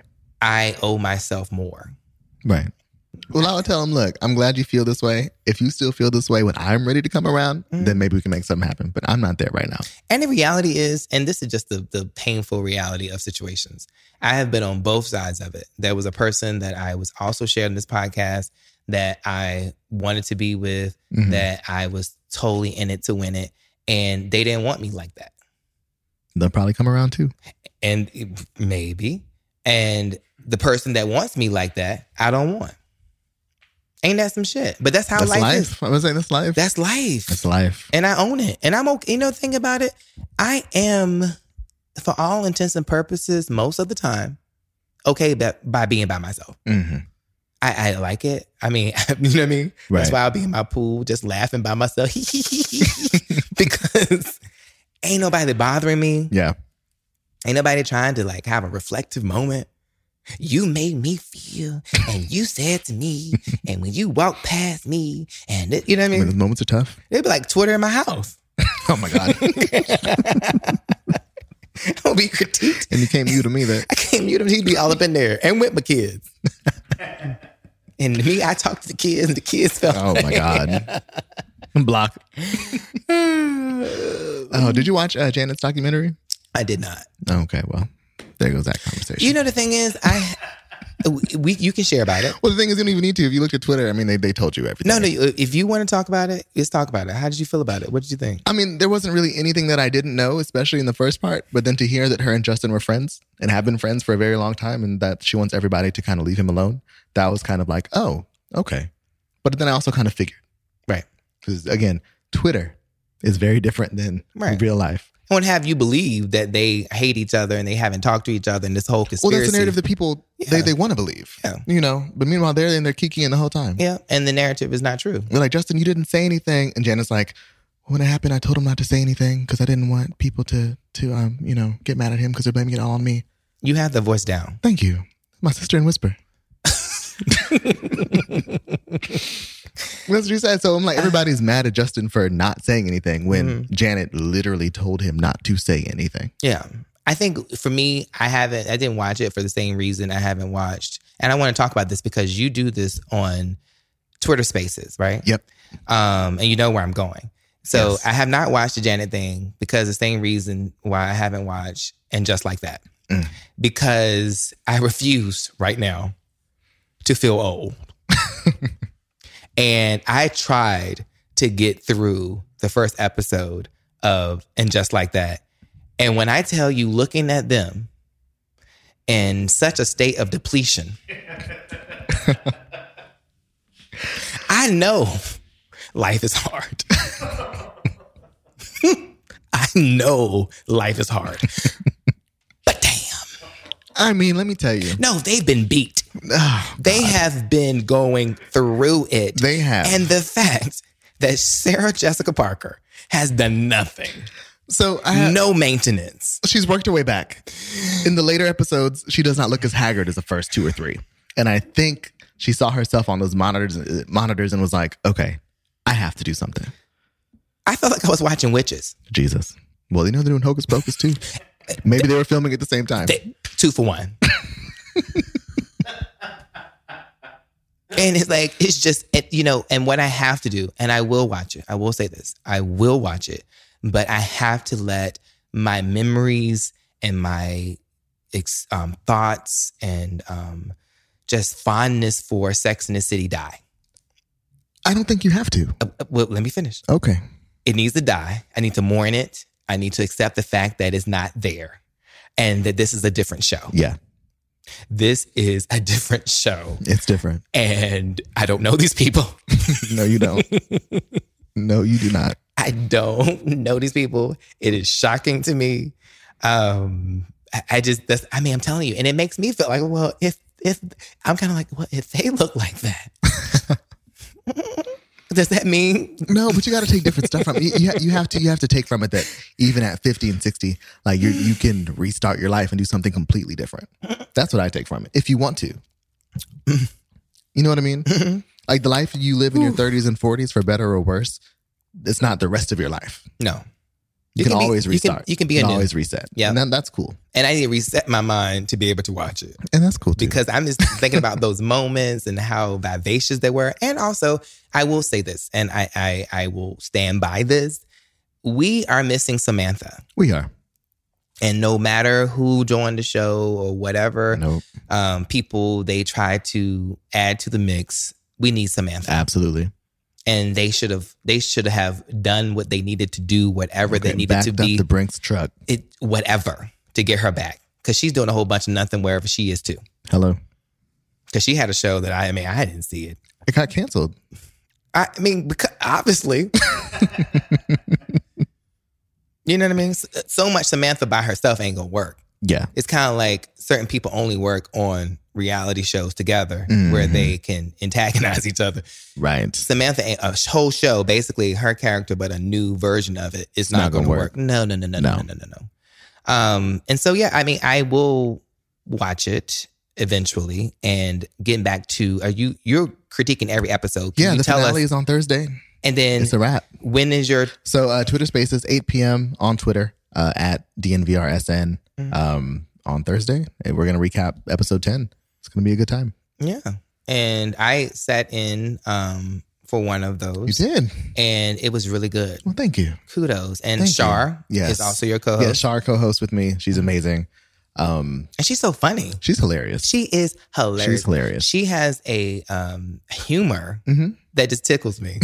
I owe myself more. Right. Well, I would tell him, look, I'm glad you feel this way. If you still feel this way when I'm ready to come around, Mhm. then maybe we can make something happen. But I'm not there right now. And the reality is, and this is just the, the painful reality of situations, I have been on both sides of it. There was a person that I was also sharing this podcast that I wanted to be with, Mhm. that I was totally in it to win it. And they didn't want me like that. They'll probably come around too. And maybe. And the person that wants me like that, I don't want. Ain't that some shit? But that's how That's life, life. is. I was saying that's life. That's life. That's life. And I own it. And I'm okay. You know the thing about it? I am, for all intents and purposes, most of the time, okay by, by being by myself. Mm-hmm. I, I like it. I mean, you know what I mean? Right. That's why I'll be in my pool just laughing by myself. Because ain't nobody bothering me. Yeah. Ain't nobody trying to like have a reflective moment. You made me feel, and you said to me, and when you walked past me, and it, you know what I mean? When those moments are tough. It'd be like Twitter in my house. Oh my God. I'll be critiqued. And you can't mute him either. I can't mute him. He'd be all up in there, and with my kids. And me, I talk to the kids, and the kids felt. Oh my God. Block. Oh, did you watch uh, Janet's documentary? I did not. Okay, well, there goes that conversation. You know, the thing is, I we you can share about it. Well, the thing is, you don't even need to. If you looked at Twitter, I mean, they, they told you everything. No, no. If you want to talk about it, let's talk about it. How did you feel about it? What did you think? I mean, there wasn't really anything that I didn't know, especially in the first part. But then to hear that her and Justin were friends and have been friends for a very long time and that she wants everybody to kind of leave him alone, that was kind of like, oh, okay. But then I also kind of figured. Right. Because, again, Twitter is very different than right. real life. I won't have you believe that they hate each other and they haven't talked to each other and this whole conspiracy. Well, that's the narrative that people, yeah. they, they want to believe. Yeah. You know, but meanwhile, they're in there kikiing the whole time. Yeah, and the narrative is not true. They're like, Justin, you didn't say anything. And Janet's like, when it happened, I told him not to say anything because I didn't want people to, to um, you know, get mad at him because they're blaming it all on me. You have the voice down. Thank you. My sister in Whisper. That's what you said. So I'm like, everybody's mad at Justin for not saying anything when mm-hmm. Janet literally told him not to say anything. Yeah. I think for me, I haven't, I didn't watch it for the same reason I haven't watched. And I want to talk about this because you do this on Twitter Spaces, right? Yep. Um, and you know where I'm going. So yes. I have not watched the Janet thing because the same reason why I haven't watched And Just Like That. Mm. Because I refuse right now to feel old. And I tried to get through the first episode of And Just Like That. And when I tell you, looking at them in such a state of depletion, I know life is hard. I know life is hard. But damn. I mean, let me tell you. No, they've been beat. Oh, they have been going through it. They have. And the fact that Sarah Jessica Parker has done nothing. So I have, no maintenance. She's worked her way back. In the later episodes, she does not look as haggard as the first two or three. And I think she saw herself on those monitors monitors and was like, okay, I have to do something. I felt like I was watching Witches. Jesus. Well, you know they're doing Hocus Pocus too. Maybe they were filming at the same time. They, two for one. And it's like, it's just, it, you know, and what I have to do, and I will watch it. I will say this. I will watch it. But I have to let my memories and my um, thoughts and um, just fondness for Sex and the City die. I don't think you have to. Uh, well, let me finish. Okay. It needs to die. I need to mourn it. I need to accept the fact that it's not there and that this is a different show. Yeah. This is a different show. It's different. And I don't know these people. No, you don't. No, you do not. I don't know these people. It is shocking to me. Um, I, I just, that's, I mean, I'm telling you, and it makes me feel like, well, if, if I'm kind of like, well, if they look like that, does that mean? No, but you got to take different stuff from it. You, you have to, you have to take from it that even at fifty and sixty, like you you can restart your life and do something completely different. That's what I take from it. If you want to, you know what I mean? Like the life you live in your thirties and forties, for better or worse, it's not the rest of your life. No. You, you can, can be, always restart. You can, you can be you a can new. always reset. Yeah. And then that's cool. And I need to reset my mind to be able to watch it. And that's cool too. Because I'm just thinking about those moments and how vivacious they were. And also, I will say this, and I, I, I will stand by this. We are missing Samantha. We are. And no matter who joined the show or whatever, nope. um, people they try to add to the mix, we need Samantha. Absolutely. And they should have they should have done what they needed to do, whatever okay, they needed to be. Up the Brinks truck. It whatever to get her back. Because she's doing a whole bunch of nothing wherever she is too. Hello. Because she had a show that I, I mean, I didn't see it. It got canceled. I, I mean, because obviously. You know what I mean? So much Samantha by herself ain't gonna work. Yeah. It's kind of like certain people only work on reality shows together mm-hmm. where they can antagonize each other. Right. Samantha, a whole show, basically her character, but a new version of it is not, not going to work. work. No, no, no, no, no, no, no, no, no. Um, and so, yeah, I mean, I will watch it eventually. And getting back to, are you, you're critiquing every episode. Can yeah, you the tell finale us, is on Thursday. And then it's a wrap. When is your... So uh, Twitter Spaces, eight p.m. on Twitter uh, at D N V R S N mm-hmm. um, on Thursday. And we're going to recap episode ten. It's going to be a good time. Yeah. And I sat in um, for one of those. You did. And it was really good. Well, thank you. Kudos. And thank Shar yes. is also your co-host. Yeah, Shar co-hosts with me. She's amazing. Um, and she's so funny. She's hilarious. She is hilarious. She's hilarious. She has a um, humor mm-hmm. that just tickles me.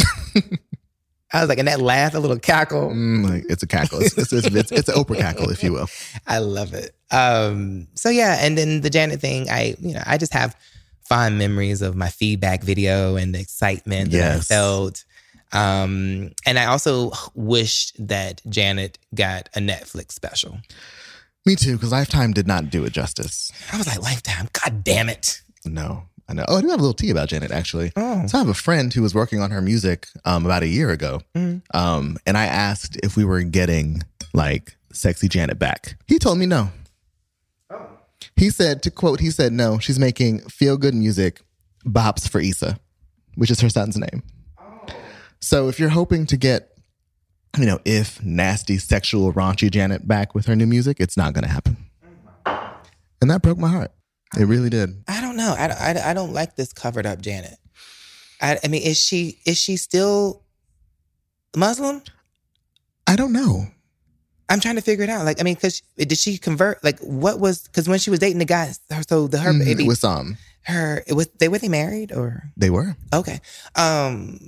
I was like, and that laugh, a little cackle. Mm, like, it's a cackle. It's, it's, it's, it's, it's an Oprah cackle, if you will. I love it. Um, so yeah, and then the Janet thing, I, you know, I just have fond memories of my feedback video and the excitement that yes. I felt. Um, and I also wished that Janet got a Netflix special. Me too, because Lifetime did not do it justice. I was like, Lifetime, God damn it. No, I know. Oh, I do have a little tea about Janet, actually. Oh. So I have a friend who was working on her music um, about a year ago. Mm-hmm. Um, and I asked if we were getting, like, Sexy Janet back. He told me no. Oh. He said, to quote, he said, no, she's making feel-good music, bops for Issa, which is her son's name. Oh. So if you're hoping to get, you know, if nasty, sexual, raunchy Janet back with her new music, it's not going to happen. And that broke my heart. It really did. I don't know. I, I, I don't like this covered up Janet. I, I mean, is she is she still Muslim? I don't know. I'm trying to figure it out. Like, I mean, because did she convert? Like, what was, because when she was dating the guy, so the her baby. It was um, her, it was, they were they married or? They were. Okay. Um.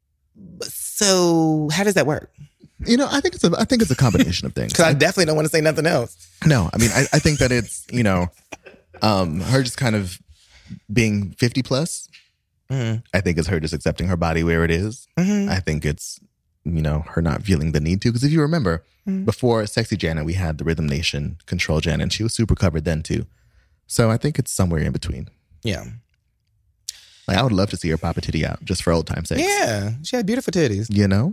So how does that work? You know, I think it's a I think it's a combination of things. Because I definitely don't want to say nothing else. No, I mean, I, I think that it's, you know, um, her just kind of being fifty plus. Mm-hmm. I think it's her just accepting her body where it is. Mm-hmm. I think it's, you know, her not feeling the need to. Because if you remember, mm-hmm. before Sexy Janet, we had the Rhythm Nation Control Janet, and she was super covered then too. So I think it's somewhere in between. Yeah. Like, I would love to see her pop a titty out just for old time's sake. Yeah, she had beautiful titties. You know?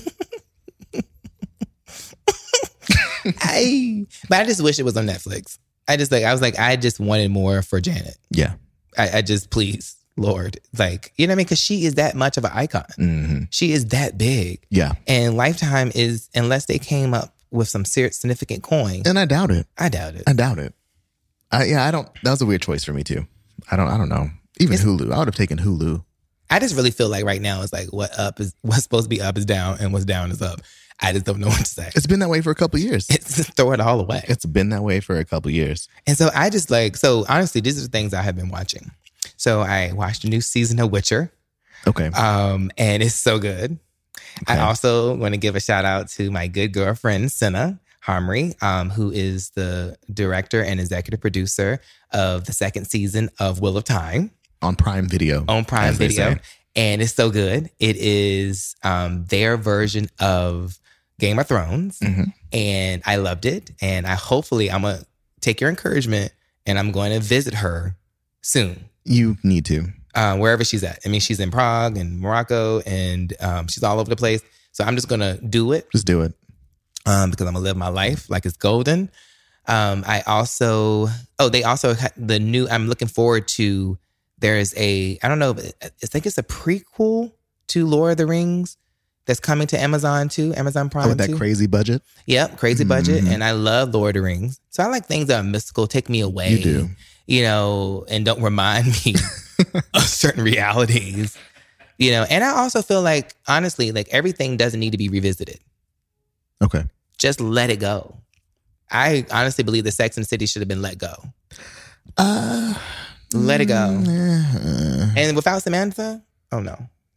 I, but I just wish it was on Netflix. I just like, I was like, I just wanted more for Janet. Yeah. I, I just, please, Lord. Like, you know what I mean? Because she is that much of an icon. Mm-hmm. She is that big. Yeah. And Lifetime is, unless they came up with some serious, significant coin. And I doubt it. I doubt it. I doubt it. I, yeah, I don't, that was a weird choice for me too. I don't, I don't know. Even it's, Hulu. I would have taken Hulu. I just really feel like right now it's like what up is, what's supposed to be up is down and what's down is up. I just don't know what to say. It's been that way for a couple of years. It's just throw it all away. It's been that way for a couple of years. And so I just like, so honestly, these are the things I have been watching. So I watched a new season of Witcher. Okay. Um, and it's so good. Okay. I also want to give a shout out to my good girlfriend, Senna Harmry, um, who is the director and executive producer of the second season of Wheel of Time. On Prime Video. On Prime Video. And it's so good. It is um, their version of Game of Thrones. Mm-hmm. And I loved it. And I hopefully I'm going to take your encouragement and I'm going to visit her soon. You need to. Uh, wherever she's at. I mean, she's in Prague and Morocco and um, she's all over the place. So I'm just going to do it. Just do it. Um, because I'm going to live my life like it's golden. Um, I also, oh, they also, the new, I'm looking forward to, there's a, I don't know, I think it's a prequel to Lord of the Rings that's coming to Amazon too, Amazon Prime. Oh, with that too. crazy budget? Yep, crazy budget. Mm-hmm. And I love Lord of the Rings. So I like things that are mystical, take me away. You do. You know, and don't remind me of certain realities. You know, and I also feel like, honestly, like everything doesn't need to be revisited. Okay. Just let it go. I honestly believe that Sex and the City should have been let go. Uh, let it go. Uh, and without Samantha, oh no.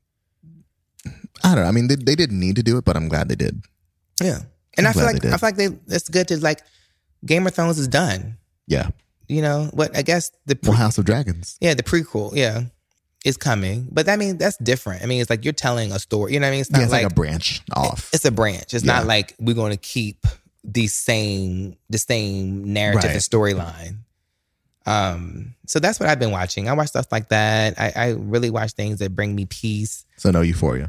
I don't know. I mean, they, they didn't need to do it, but I'm glad they did. Yeah. And I'm I feel like I feel like they it's good to like Game of Thrones is done. Yeah. you know, what I guess the pre- well, House of Dragons. Yeah, the prequel, yeah, is coming. But I mean, that's different. I mean, it's like you're telling a story. You know what I mean? It's not yeah, it's like, like a branch off. It's a branch. It's Yeah. not like we're going to keep the same the same narrative Right. and storyline. Um, so that's what I've been watching. I watch stuff like that. I, I really watch things that bring me peace. So no Euphoria.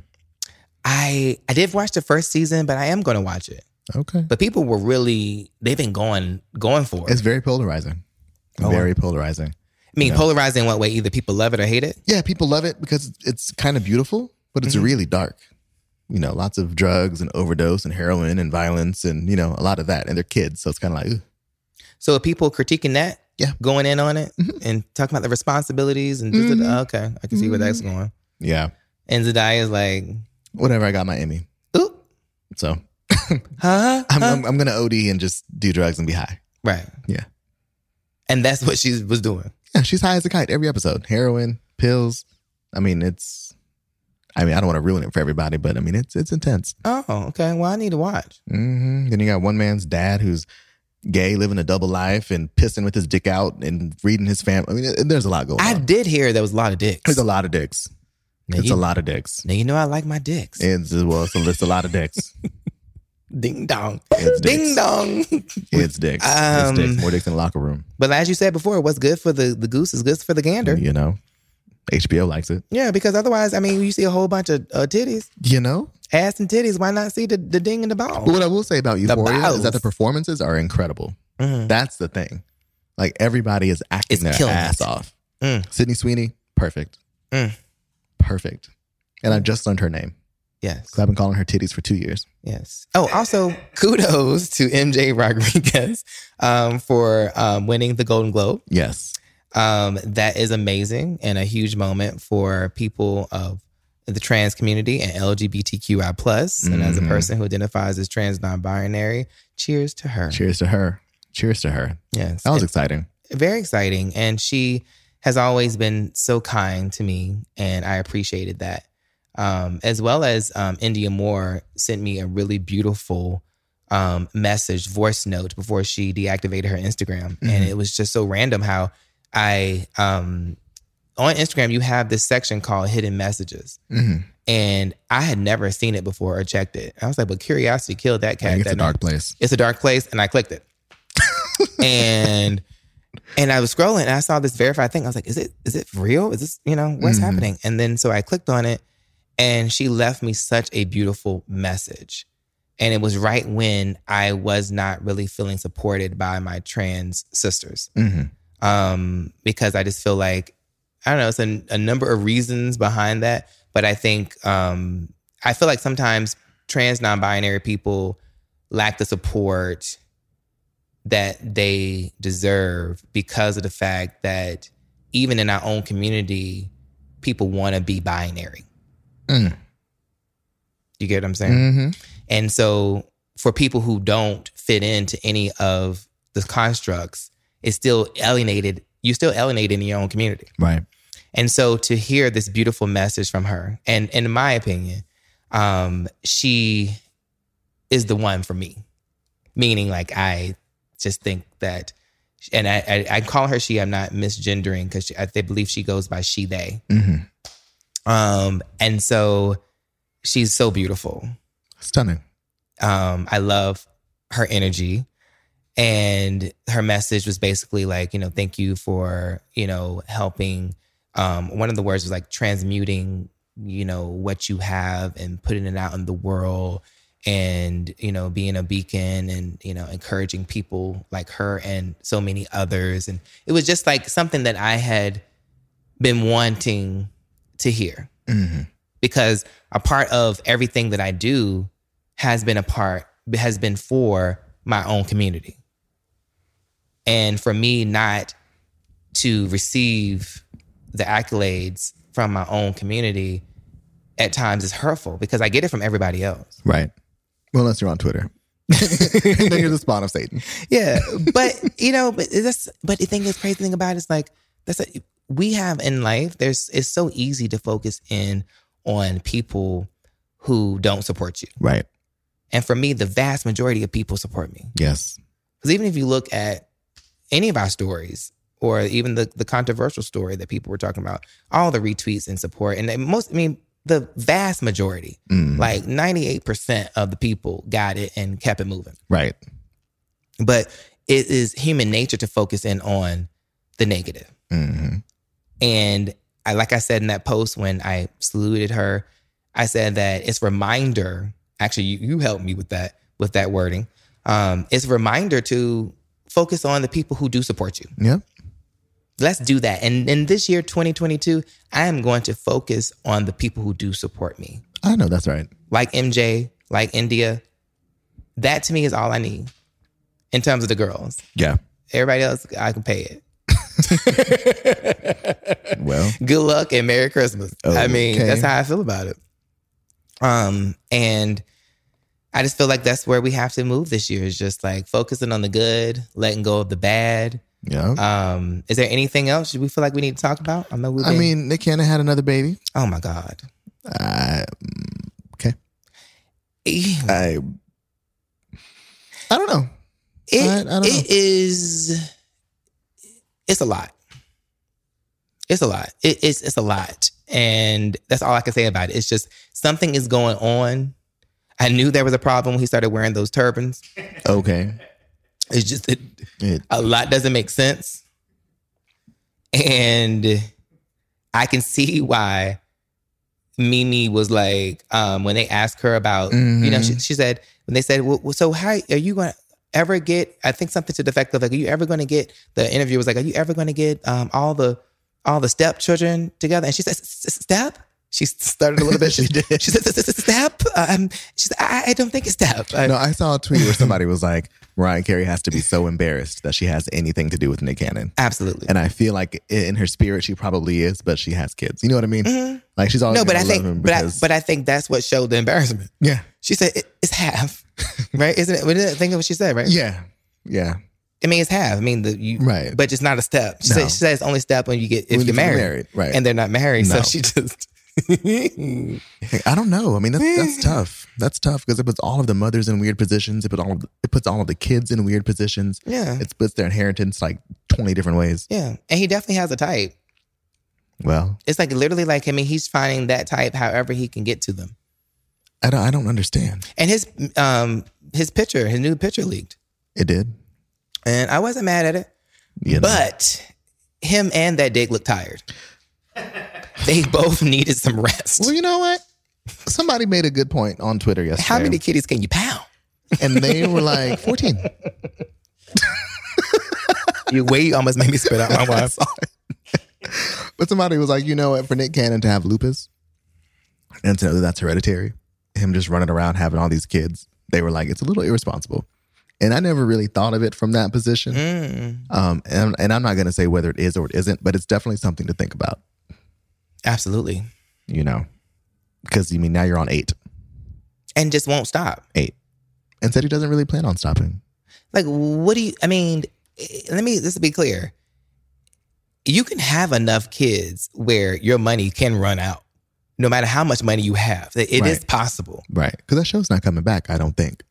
I I did watch the first season, but I am going to watch it. Okay. But people were really they've been going going for it. It's very polarizing. Oh, very wow. polarizing. I mean, you know. polarizing in what way? Either people love it or hate it. Yeah, people love it because it's kind of beautiful, but it's Mhm. really dark. You know, lots of drugs and overdose and heroin and violence and, you know, a lot of that. And they're kids. So it's kind of like, ugh. So are people critiquing that? Yeah. Going in on it Mhm. and talking about the responsibilities and just, Mhm. okay, I can see where that's going. Yeah. And Zendaya is like, Whatever, I got my Emmy. ooh, So huh? I'm, Huh? I'm, I'm going to O D and just do drugs and be high. Right. Yeah. And that's what she was doing. Yeah, she's high as a kite every episode. Heroin, pills. I mean, it's, I mean, I don't want to ruin it for everybody, but I mean, it's it's intense. Oh, okay. Well, I need to watch. hmm Then you got one man's dad who's gay, living a double life and pissing with his dick out and reading his family. I mean, it, there's a lot going I on. did hear there was a lot of dicks. There's a lot of dicks. Now It's you, a lot of dicks. Now you know I like my dicks. It's, well, it's a, it's a lot of dicks. Ding dong. It's dicks. Ding dong. It's dicks. Um, it's dicks. More dicks in the locker room. But as you said before, what's good for the, the goose is good for the gander. You know, H B O likes it. Yeah, because otherwise, I mean, you see a whole bunch of uh, titties, You know? ass and titties. Why not see the, the ding and the ball? But what I will say about Euphoria bows. is that the performances are incredible. Mhm. That's the thing. Like, everybody is acting It's their killing ass it. off. Mm. Sydney Sweeney, perfect. Mm. Perfect. And I just learned her name. Yes. Because I've been calling her titties for two years. Yes. Oh, also, kudos to M J Rodriguez um, for um, winning the Golden Globe. Yes. Um, that is amazing and a huge moment for people of the trans community and L G B T Q I plus. And as a Mhm. person who identifies as trans non-binary, cheers to her. Cheers to her. Cheers to her. Yes. That was And- exciting. very exciting. And she has always been so kind to me, and I appreciated that. Um, as well as um, India Moore sent me a really beautiful um, message, voice note, before she deactivated her Instagram. And it was just so random how I, um, on Instagram, you have this section called hidden messages. Mm-hmm. And I had never seen it before or checked it. I was like, but curiosity killed that cat. It's that a dark night. place. It's a dark place. And I clicked it. and and I was scrolling and I saw this verified thing. I was like, is it is it real? Is this, you know, what's Mhm. happening? And then so I clicked on it and she left me such a beautiful message. And it was right when I was not really feeling supported by my trans sisters. Mm-hmm. Um, because I just feel like, I don't know, it's a, a number of reasons behind that. But I think, um, I feel like sometimes trans non-binary people lack the support that they deserve because of the fact that even in our own community, people want to be binary. Mm. You get what I'm saying? Mm-hmm. And so for people who don't fit into any of the constructs, it's still alienated. You're still alienated in your own community. Right. And so to hear this beautiful message from her, and, and in my opinion, um, she is the one for me. Meaning, like, I just think that, and I, I, I call her she, I'm not misgendering because I they believe she goes by she, they. Mm-hmm. Um, and so she's so beautiful. Stunning. Um, I love her energy. And her message was basically like, you know, thank you for, you know, helping. Um, one of the words was like transmuting, you know, what you have and putting it out in the world and, you know, being a beacon and, you know, encouraging people like her and so many others. And it was just like something that I had been wanting to hear. Mm-hmm. Because a part of everything that I do has been a part, has been for my own community. And for me not to receive the accolades from my own community at times is hurtful because I get it from everybody else. Right. Well, unless you're on Twitter. Then you're the spawn of Satan. Yeah. But, you know, but that's, but the thing is, crazy thing about it is like, that's a, we have in life, there's, it's so easy to focus in on people who don't support you. Right. And for me, the vast majority of people support me. Yes. Because even if you look at, any of our stories, or even the, the controversial story that people were talking about, all the retweets and support. And most, I mean, the vast majority, mm. like ninety-eight percent of the people got it and kept it moving. Right. But it is human nature to focus in on the negative. Mm-hmm. And I, like I said in that post when I saluted her, I said that it's a reminder, actually you, you helped me with that, with that wording. Um, it's a reminder to focus on the people who do support you. Yeah. Let's do that. And in this year, twenty twenty-two, I am going to focus on the people who do support me. I know that's right. Like M J, like India. That to me is all I need in terms of the girls. Yeah. Everybody else, I can pay it. Well, good luck and Merry Christmas. Okay. I mean, that's how I feel about it. Um, and I just feel like that's where we have to move this year, is just like focusing on the good, letting go of the bad. Yeah. Um, is there anything else we feel like we need to talk about? I know we've been... I mean, Nick Cannon had another baby. Oh my God. Uh, okay. I I don't know. It, I, I don't it know. is it's a lot. It's a lot. It, it's it's a lot. And that's all I can say about it. It's just something is going on. I knew there was a problem when he started wearing those turbans. Okay. It's just it, it, a lot doesn't make sense. And I can see why Mimi was like, um, when they asked her about, mm-hmm. you know, she, she said, when they said, well, so how are you going to ever get, I think something to the effect of like, are you ever going to get, the interview was like, are you ever going to get um, all the all the stepchildren together? And she said, step? She started a little bit. She did. She said, step? Um, she said, I, I don't think it's step. No, I saw a tweet where somebody was like, Mariah Carey has to be so embarrassed that she has anything to do with Nick Cannon. Absolutely. And I feel like in her spirit, she probably is, but she has kids. You know what I mean? Mm-hmm. Like she's always no, but I love think, him but I, because... but I think that's what showed the embarrassment. Yeah. She said it, it's half, right? Isn't it? What did I think of what she said, right? Yeah. Yeah. I mean, it's half. I mean, the you, right. But it's not a step. She, no. said, she says it's only step when you get if when you're married, married, right? And they're not married, no. so she just. I don't know. I mean, that's, that's tough. That's tough because it puts all of the mothers in weird positions. It puts all of the, it puts all of the kids in weird positions. Yeah, it splits their inheritance like twenty different ways. Yeah, and he definitely has a type. Well, it's like literally like I mean, he's finding that type however he can get to them. I don't. I don't understand. And his um his picture, his new picture leaked. It did, and I wasn't mad at it. You know. But him and that dick looked tired. They both needed some rest. Well, you know what? Somebody made a good point on Twitter yesterday. How many kitties can you pound? And they were like fourteen. You way almost made me spit out my wife. But somebody was like, you know what? For Nick Cannon to have lupus and to know that that's hereditary, him just running around having all these kids, they were like, it's a little irresponsible. And I never really thought of it from that position. Mm. Um, and, and I'm not going to say whether it is or it isn't, but it's definitely something to think about. Absolutely. You know, because you mean now you're on eight. And just won't stop. Eight. And said he doesn't really plan on stopping. Like, what do you, I mean, let me, let's be clear. You can have enough kids where your money can run out. No matter how much money you have. It right. is possible. Right. Because that show's not coming back, I don't think.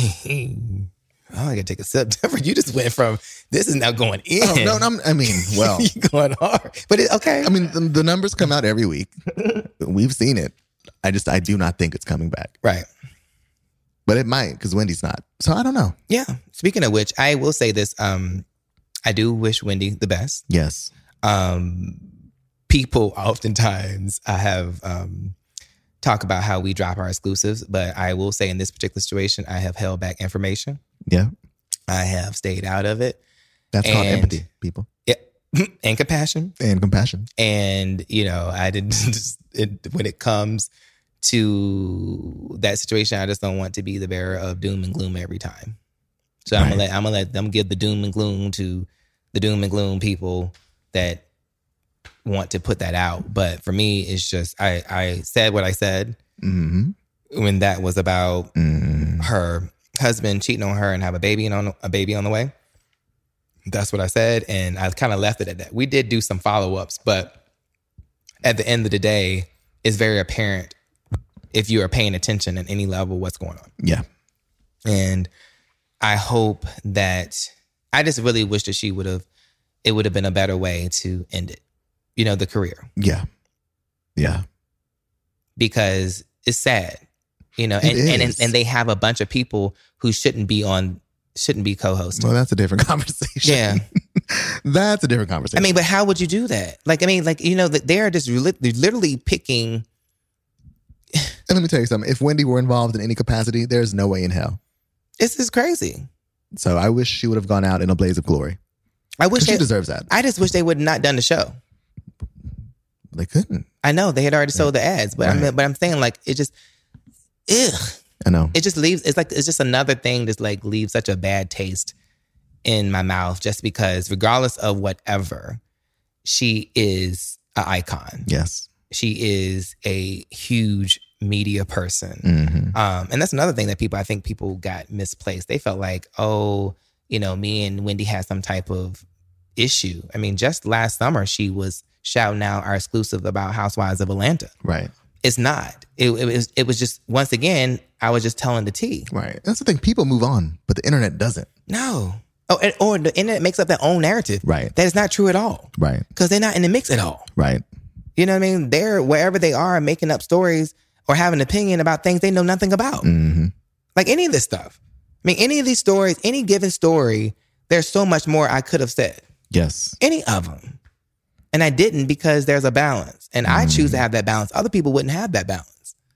Oh, I gotta take a sip. You just went from this is now going in. Oh, no, no, I mean, well, you going hard, but it, okay. I mean, the, the numbers come out every week. We've seen it. I just, I do not think it's coming back. Right, but it might because Wendy's not. So I don't know. Yeah. Speaking of which, I will say this. Um, I do wish Wendy the best. Yes. Um, people oftentimes I have um. talk about how we drop our exclusives, but I will say in this particular situation, I have held back information. Yeah. I have stayed out of it. That's and, called empathy, people. Yeah. And compassion. And compassion. And, you know, I didn't, just, it, when it comes to that situation, I just don't want to be the bearer of doom and gloom every time. So right. I'm going to let, I'm going to let them give the doom and gloom to the doom and gloom people that want to put that out. But for me, it's just, I, I said what I said mm-hmm. when that was about mm. her husband cheating on her and have a baby on a baby on the way. That's what I said. And I kind of left it at that. We did do some follow-ups, but at the end of the day, it's very apparent if you are paying attention at any level, what's going on. Yeah. And I hope that I just really wish that she would have, it would have been a better way to end it. You know, the career. Yeah. Yeah. Because it's sad, you know, and, and, and and they have a bunch of people who shouldn't be on, shouldn't be co-hosting. Well, that's a different conversation. Yeah. That's a different conversation. I mean, but how would you do that? Like, I mean, like, you know, they're just li- literally picking. And let me tell you something. If Wendy were involved in any capacity, there's no way in hell. This is crazy. So I wish she would have gone out in a blaze of glory. I wish she they, deserves that. I just wish they would have not done the show. They couldn't. I know they had already sold the ads, but Right. I'm but I'm saying like it just, ugh. I know. It just leaves. It's like it's just another thing that's like leaves such a bad taste in my mouth, just because regardless of whatever, she is an icon. Yes. She is a huge media person. Mm-hmm. Um, and that's another thing that people, I think people got misplaced. They felt like, oh, you know, me and Wendy had some type of issue. I mean, just last summer, she was shouting out our exclusive about Housewives of Atlanta. Right. It's not. It, it was. It was just, once again, I was just telling the tea. Right. That's the thing. People move on, but the internet doesn't. No. Oh, and, or the internet makes up their own narrative. Right. That is not true at all. Right. Because they're not in the mix at all. Right. You know what I mean? They're wherever they are making up stories or have an opinion about things they know nothing about. Mm-hmm. Like any of this stuff. I mean, any of these stories, any given story, there's so much more I could have said. Yes. Any of them. And I didn't because there's a balance. And I choose to have that balance. Other people wouldn't have that balance.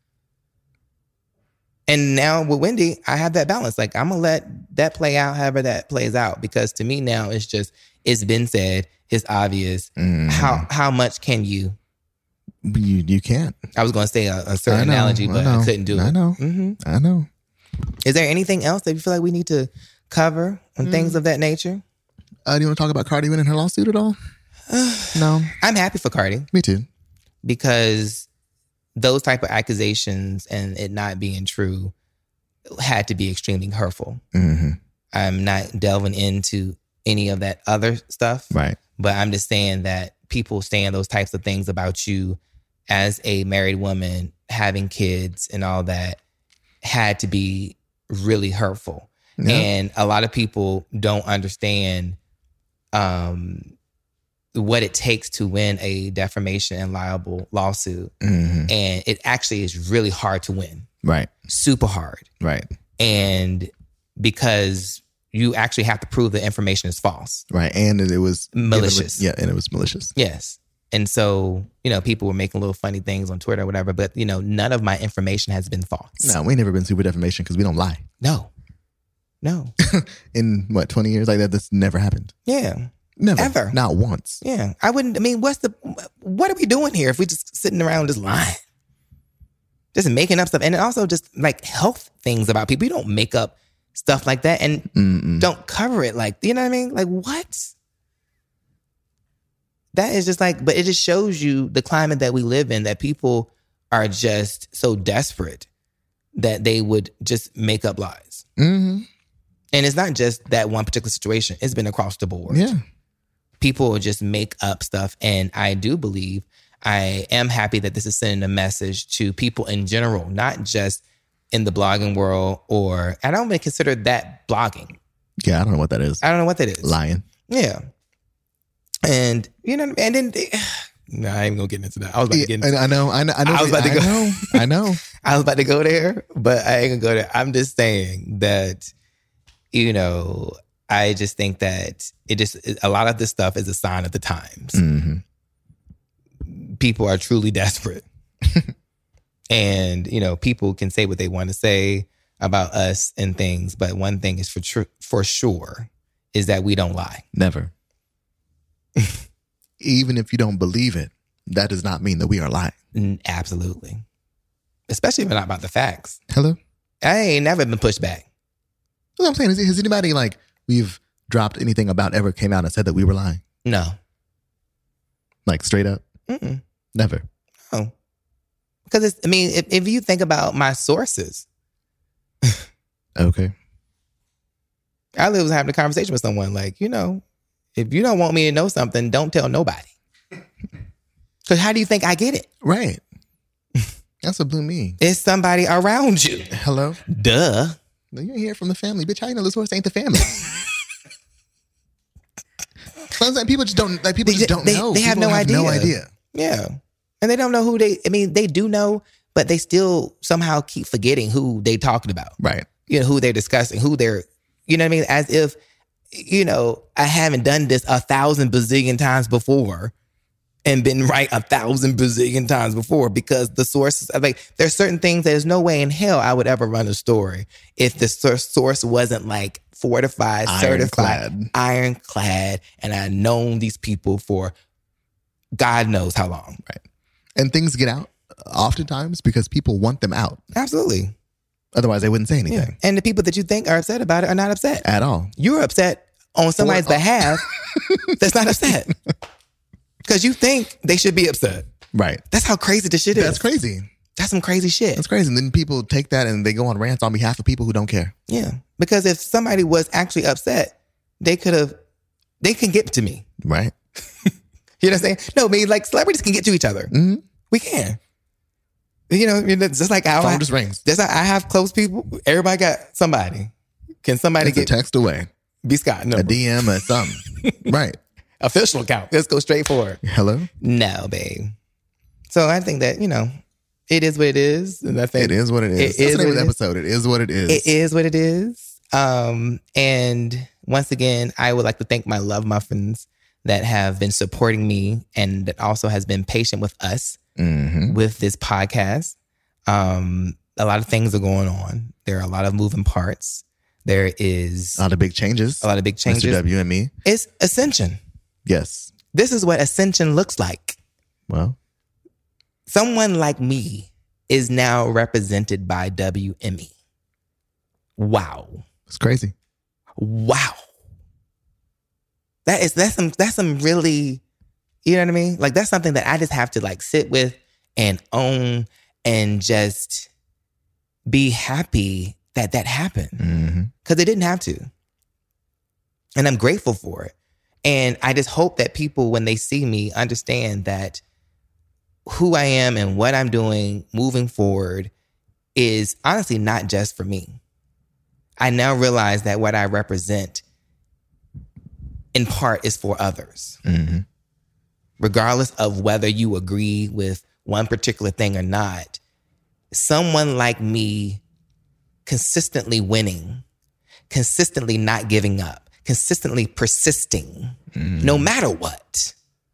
And now with Wendy, I have that balance. Like, I'm going to let that play out however that plays out. Because to me now, it's just, it's been said, it's obvious. Mm. How how much can you? You you can't. I was going to say a, a certain I know, analogy, but I, I, know, couldn't do it. I know. Mm-hmm. I know. Is there anything else that you feel like we need to cover on mm. things of that nature? Uh, do you want to talk about Cardi winning her lawsuit at all? No. I'm happy for Cardi. Me too. Because those type of accusations and it not being true had to be extremely hurtful. Mm-hmm. I'm not delving into any of that other stuff. Right. But I'm just saying that people saying those types of things about you as a married woman, having kids and all that had to be really hurtful. Yeah. And a lot of people don't understand um, what it takes to win a defamation and libel lawsuit. Mm-hmm. And it actually is really hard to win. Right. Super hard. Right. And because you actually have to prove the information is false. Right. And it was malicious. Yeah. And it was malicious. Yes. And so, you know, people were making little funny things on Twitter or whatever, but, you know, none of my information has been false. No, we ain't never been super defamation because we don't lie. No. No. In what, twenty years like that, that's never happened. Yeah. Never. Ever. Not once. Yeah. I wouldn't, I mean, what's the, what are we doing here if we just sitting around just lying? Just making up stuff. And also just like health things about people. You don't make up stuff like that and Mm-mm. don't cover it like, you know what I mean? Like what? That is just like, but it just shows you the climate that we live in, that people are just so desperate that they would just make up lies. Mm-hmm. And it's not just that one particular situation. It's been across the board. Yeah. People just make up stuff. And I do believe, I am happy that this is sending a message to people in general, not just in the blogging world, or I don't even consider that blogging. Yeah, I don't know what that is. I don't know what that is. Lying. Yeah. And, you know, and then, they, no, I ain't gonna get into that. I was about yeah, to get into I know, I know, I know. I was about to I go. know, I know. I was about to go there, but I ain't gonna go there. I'm just saying that, you know, I just think that it just, a lot of this stuff is a sign of the times. Mm-hmm. People are truly desperate. And, you know, people can say what they want to say about us and things, but one thing is for tr- for sure is that we don't lie. Never. Even if you don't believe it, that does not mean that we are lying. Mm, absolutely. Especially if it's not about the facts. Hello? I ain't never been pushed back. What I'm saying is, has anybody like we've dropped anything about ever came out and said that we were lying? No. Like straight up? Mm-mm. Never. No. Because it's, I mean, if, if you think about my sources. Okay. I was having a conversation with someone like, you know, if you don't want me to know something, don't tell nobody. Because how do you think I get it? Right. That's what blew me. It's somebody around you. Hello? Duh. You ain't hear from the family. Bitch, how you know the source ain't the family? I'm saying people just don't like people They- just don't they- know. they have People no idea. No idea. Yeah. And they don't know who they, I mean, they do know, but they still somehow keep forgetting who they talking about. Right. You know, who they're discussing, who they're, you know what I mean? As if, you know, I haven't done this a thousand bazillion times before and been right a thousand bazillion times before, because the sources, like, there's certain things that there's no way in hell I would ever run a story if the source source wasn't like fortified, certified, Ironclad. ironclad, and I've known these people for God knows how long. Right. And things get out oftentimes because people want them out. Absolutely. Otherwise, they wouldn't say Yeah. anything And the people that you think are upset about it are not upset. at all. You're upset on somebody's For- behalf that's not upset. Because you think they should be upset. Right. That's how crazy this shit is. That's crazy. That's some crazy shit. That's crazy. And then people take that and they go on rants on behalf of people who don't care. Yeah. Because if somebody was actually upset, they could have, they can get to me. Right. You know what I'm saying? No, I mean, like, celebrities can get to each other. Mm-hmm. We can. You know, you know, just like how Phone I, just rings. just like I have close people. Everybody got somebody. Can somebody It's a get text away. B. Scott? No. A D M or something. Right. Official account. Let's go straight for it. Hello? No, babe. So I think that, you know, it is what it is. And I think It is what it is. It That's is the name of what the it is. episode. It is what it is. It is what it is. Um, and once again, I would like to thank my Love Muffins that have been supporting me and that also has been patient with us Mm-hmm. with this podcast. Um, a lot of things are going on. There are a lot of moving parts. There is A lot of big changes. a lot of big changes. Mister W and me. It's ascension. Yes. This is what ascension looks like. Well, Someone like me is now represented by W M E. Wow. it's crazy. Wow. That is that's some that's some really, you know what I mean? Like, that's something that I just have to like sit with and own and just be happy that that happened. Mm-hmm. Because it didn't have to. And I'm grateful for it. And I just hope that people, when they see me, understand that who I am and what I'm doing moving forward is honestly not just for me. I now realize that what I represent in part is for others. Mm-hmm. Regardless of whether you agree with one particular thing or not, someone like me consistently winning, consistently not giving up, consistently persisting, Mm-hmm. no matter what,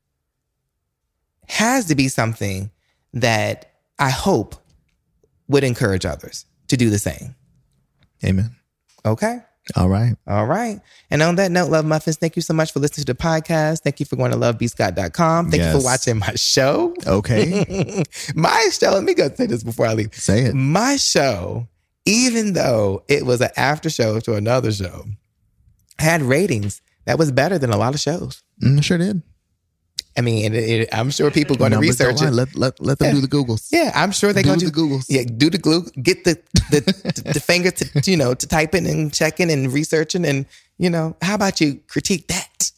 has to be something that I hope would encourage others to do the same. Amen. Okay? All right. All right. And on that note, Love Muffins, thank you so much for listening to the podcast. Thank you for going to love b scott dot com. Thank you Yes. for watching my show. Okay. My show, let me go say this before I leave. Say it. My show, even though it was an after show to another show, had ratings that was better than a lot of shows. Mm, sure did. I mean, it, it, I'm sure people are going to Numbers don't research lie. it. Let, let, let them Yeah. do the Googles. Yeah, I'm sure they're Do going to the Googles. Yeah, do the glue. Get the the, the finger to, you know, to typing and checking and researching, and, you know, how about you critique that?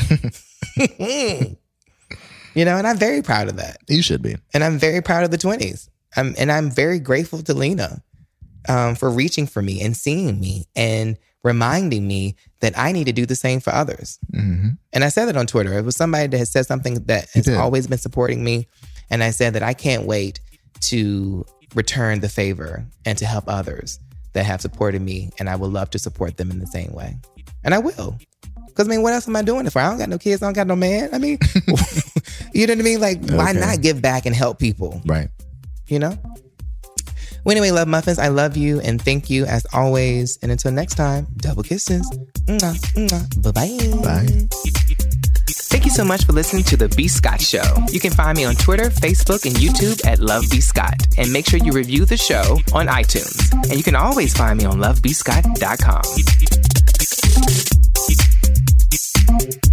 You know, and I'm very proud of that, You should be. and I'm very proud of the twenties. I'm and I'm very grateful to Lena um, for reaching for me and seeing me and reminding me that I need to do the same for others. Mm-hmm. And I said that on Twitter. It was somebody that has said something that has did. always been supporting me. And I said that I can't wait to return the favor and to help others that have supported me. And I would love to support them in the same way. And I will. Because, I mean, what else am I doing it for? I don't got no kids. I don't got no man. I mean, you know what I mean? Like, why Okay. not give back and help people? Right. You know? Well, anyway, Love Muffins, I love you and thank you as always. And until next time, double kisses. Mwah, mwah. Bye-bye. Bye. Thank you so much for listening to The B. Scott Show. You can find me on Twitter, Facebook, and YouTube at Love B. Scott. And make sure you review the show on iTunes. And you can always find me on love b scott dot com.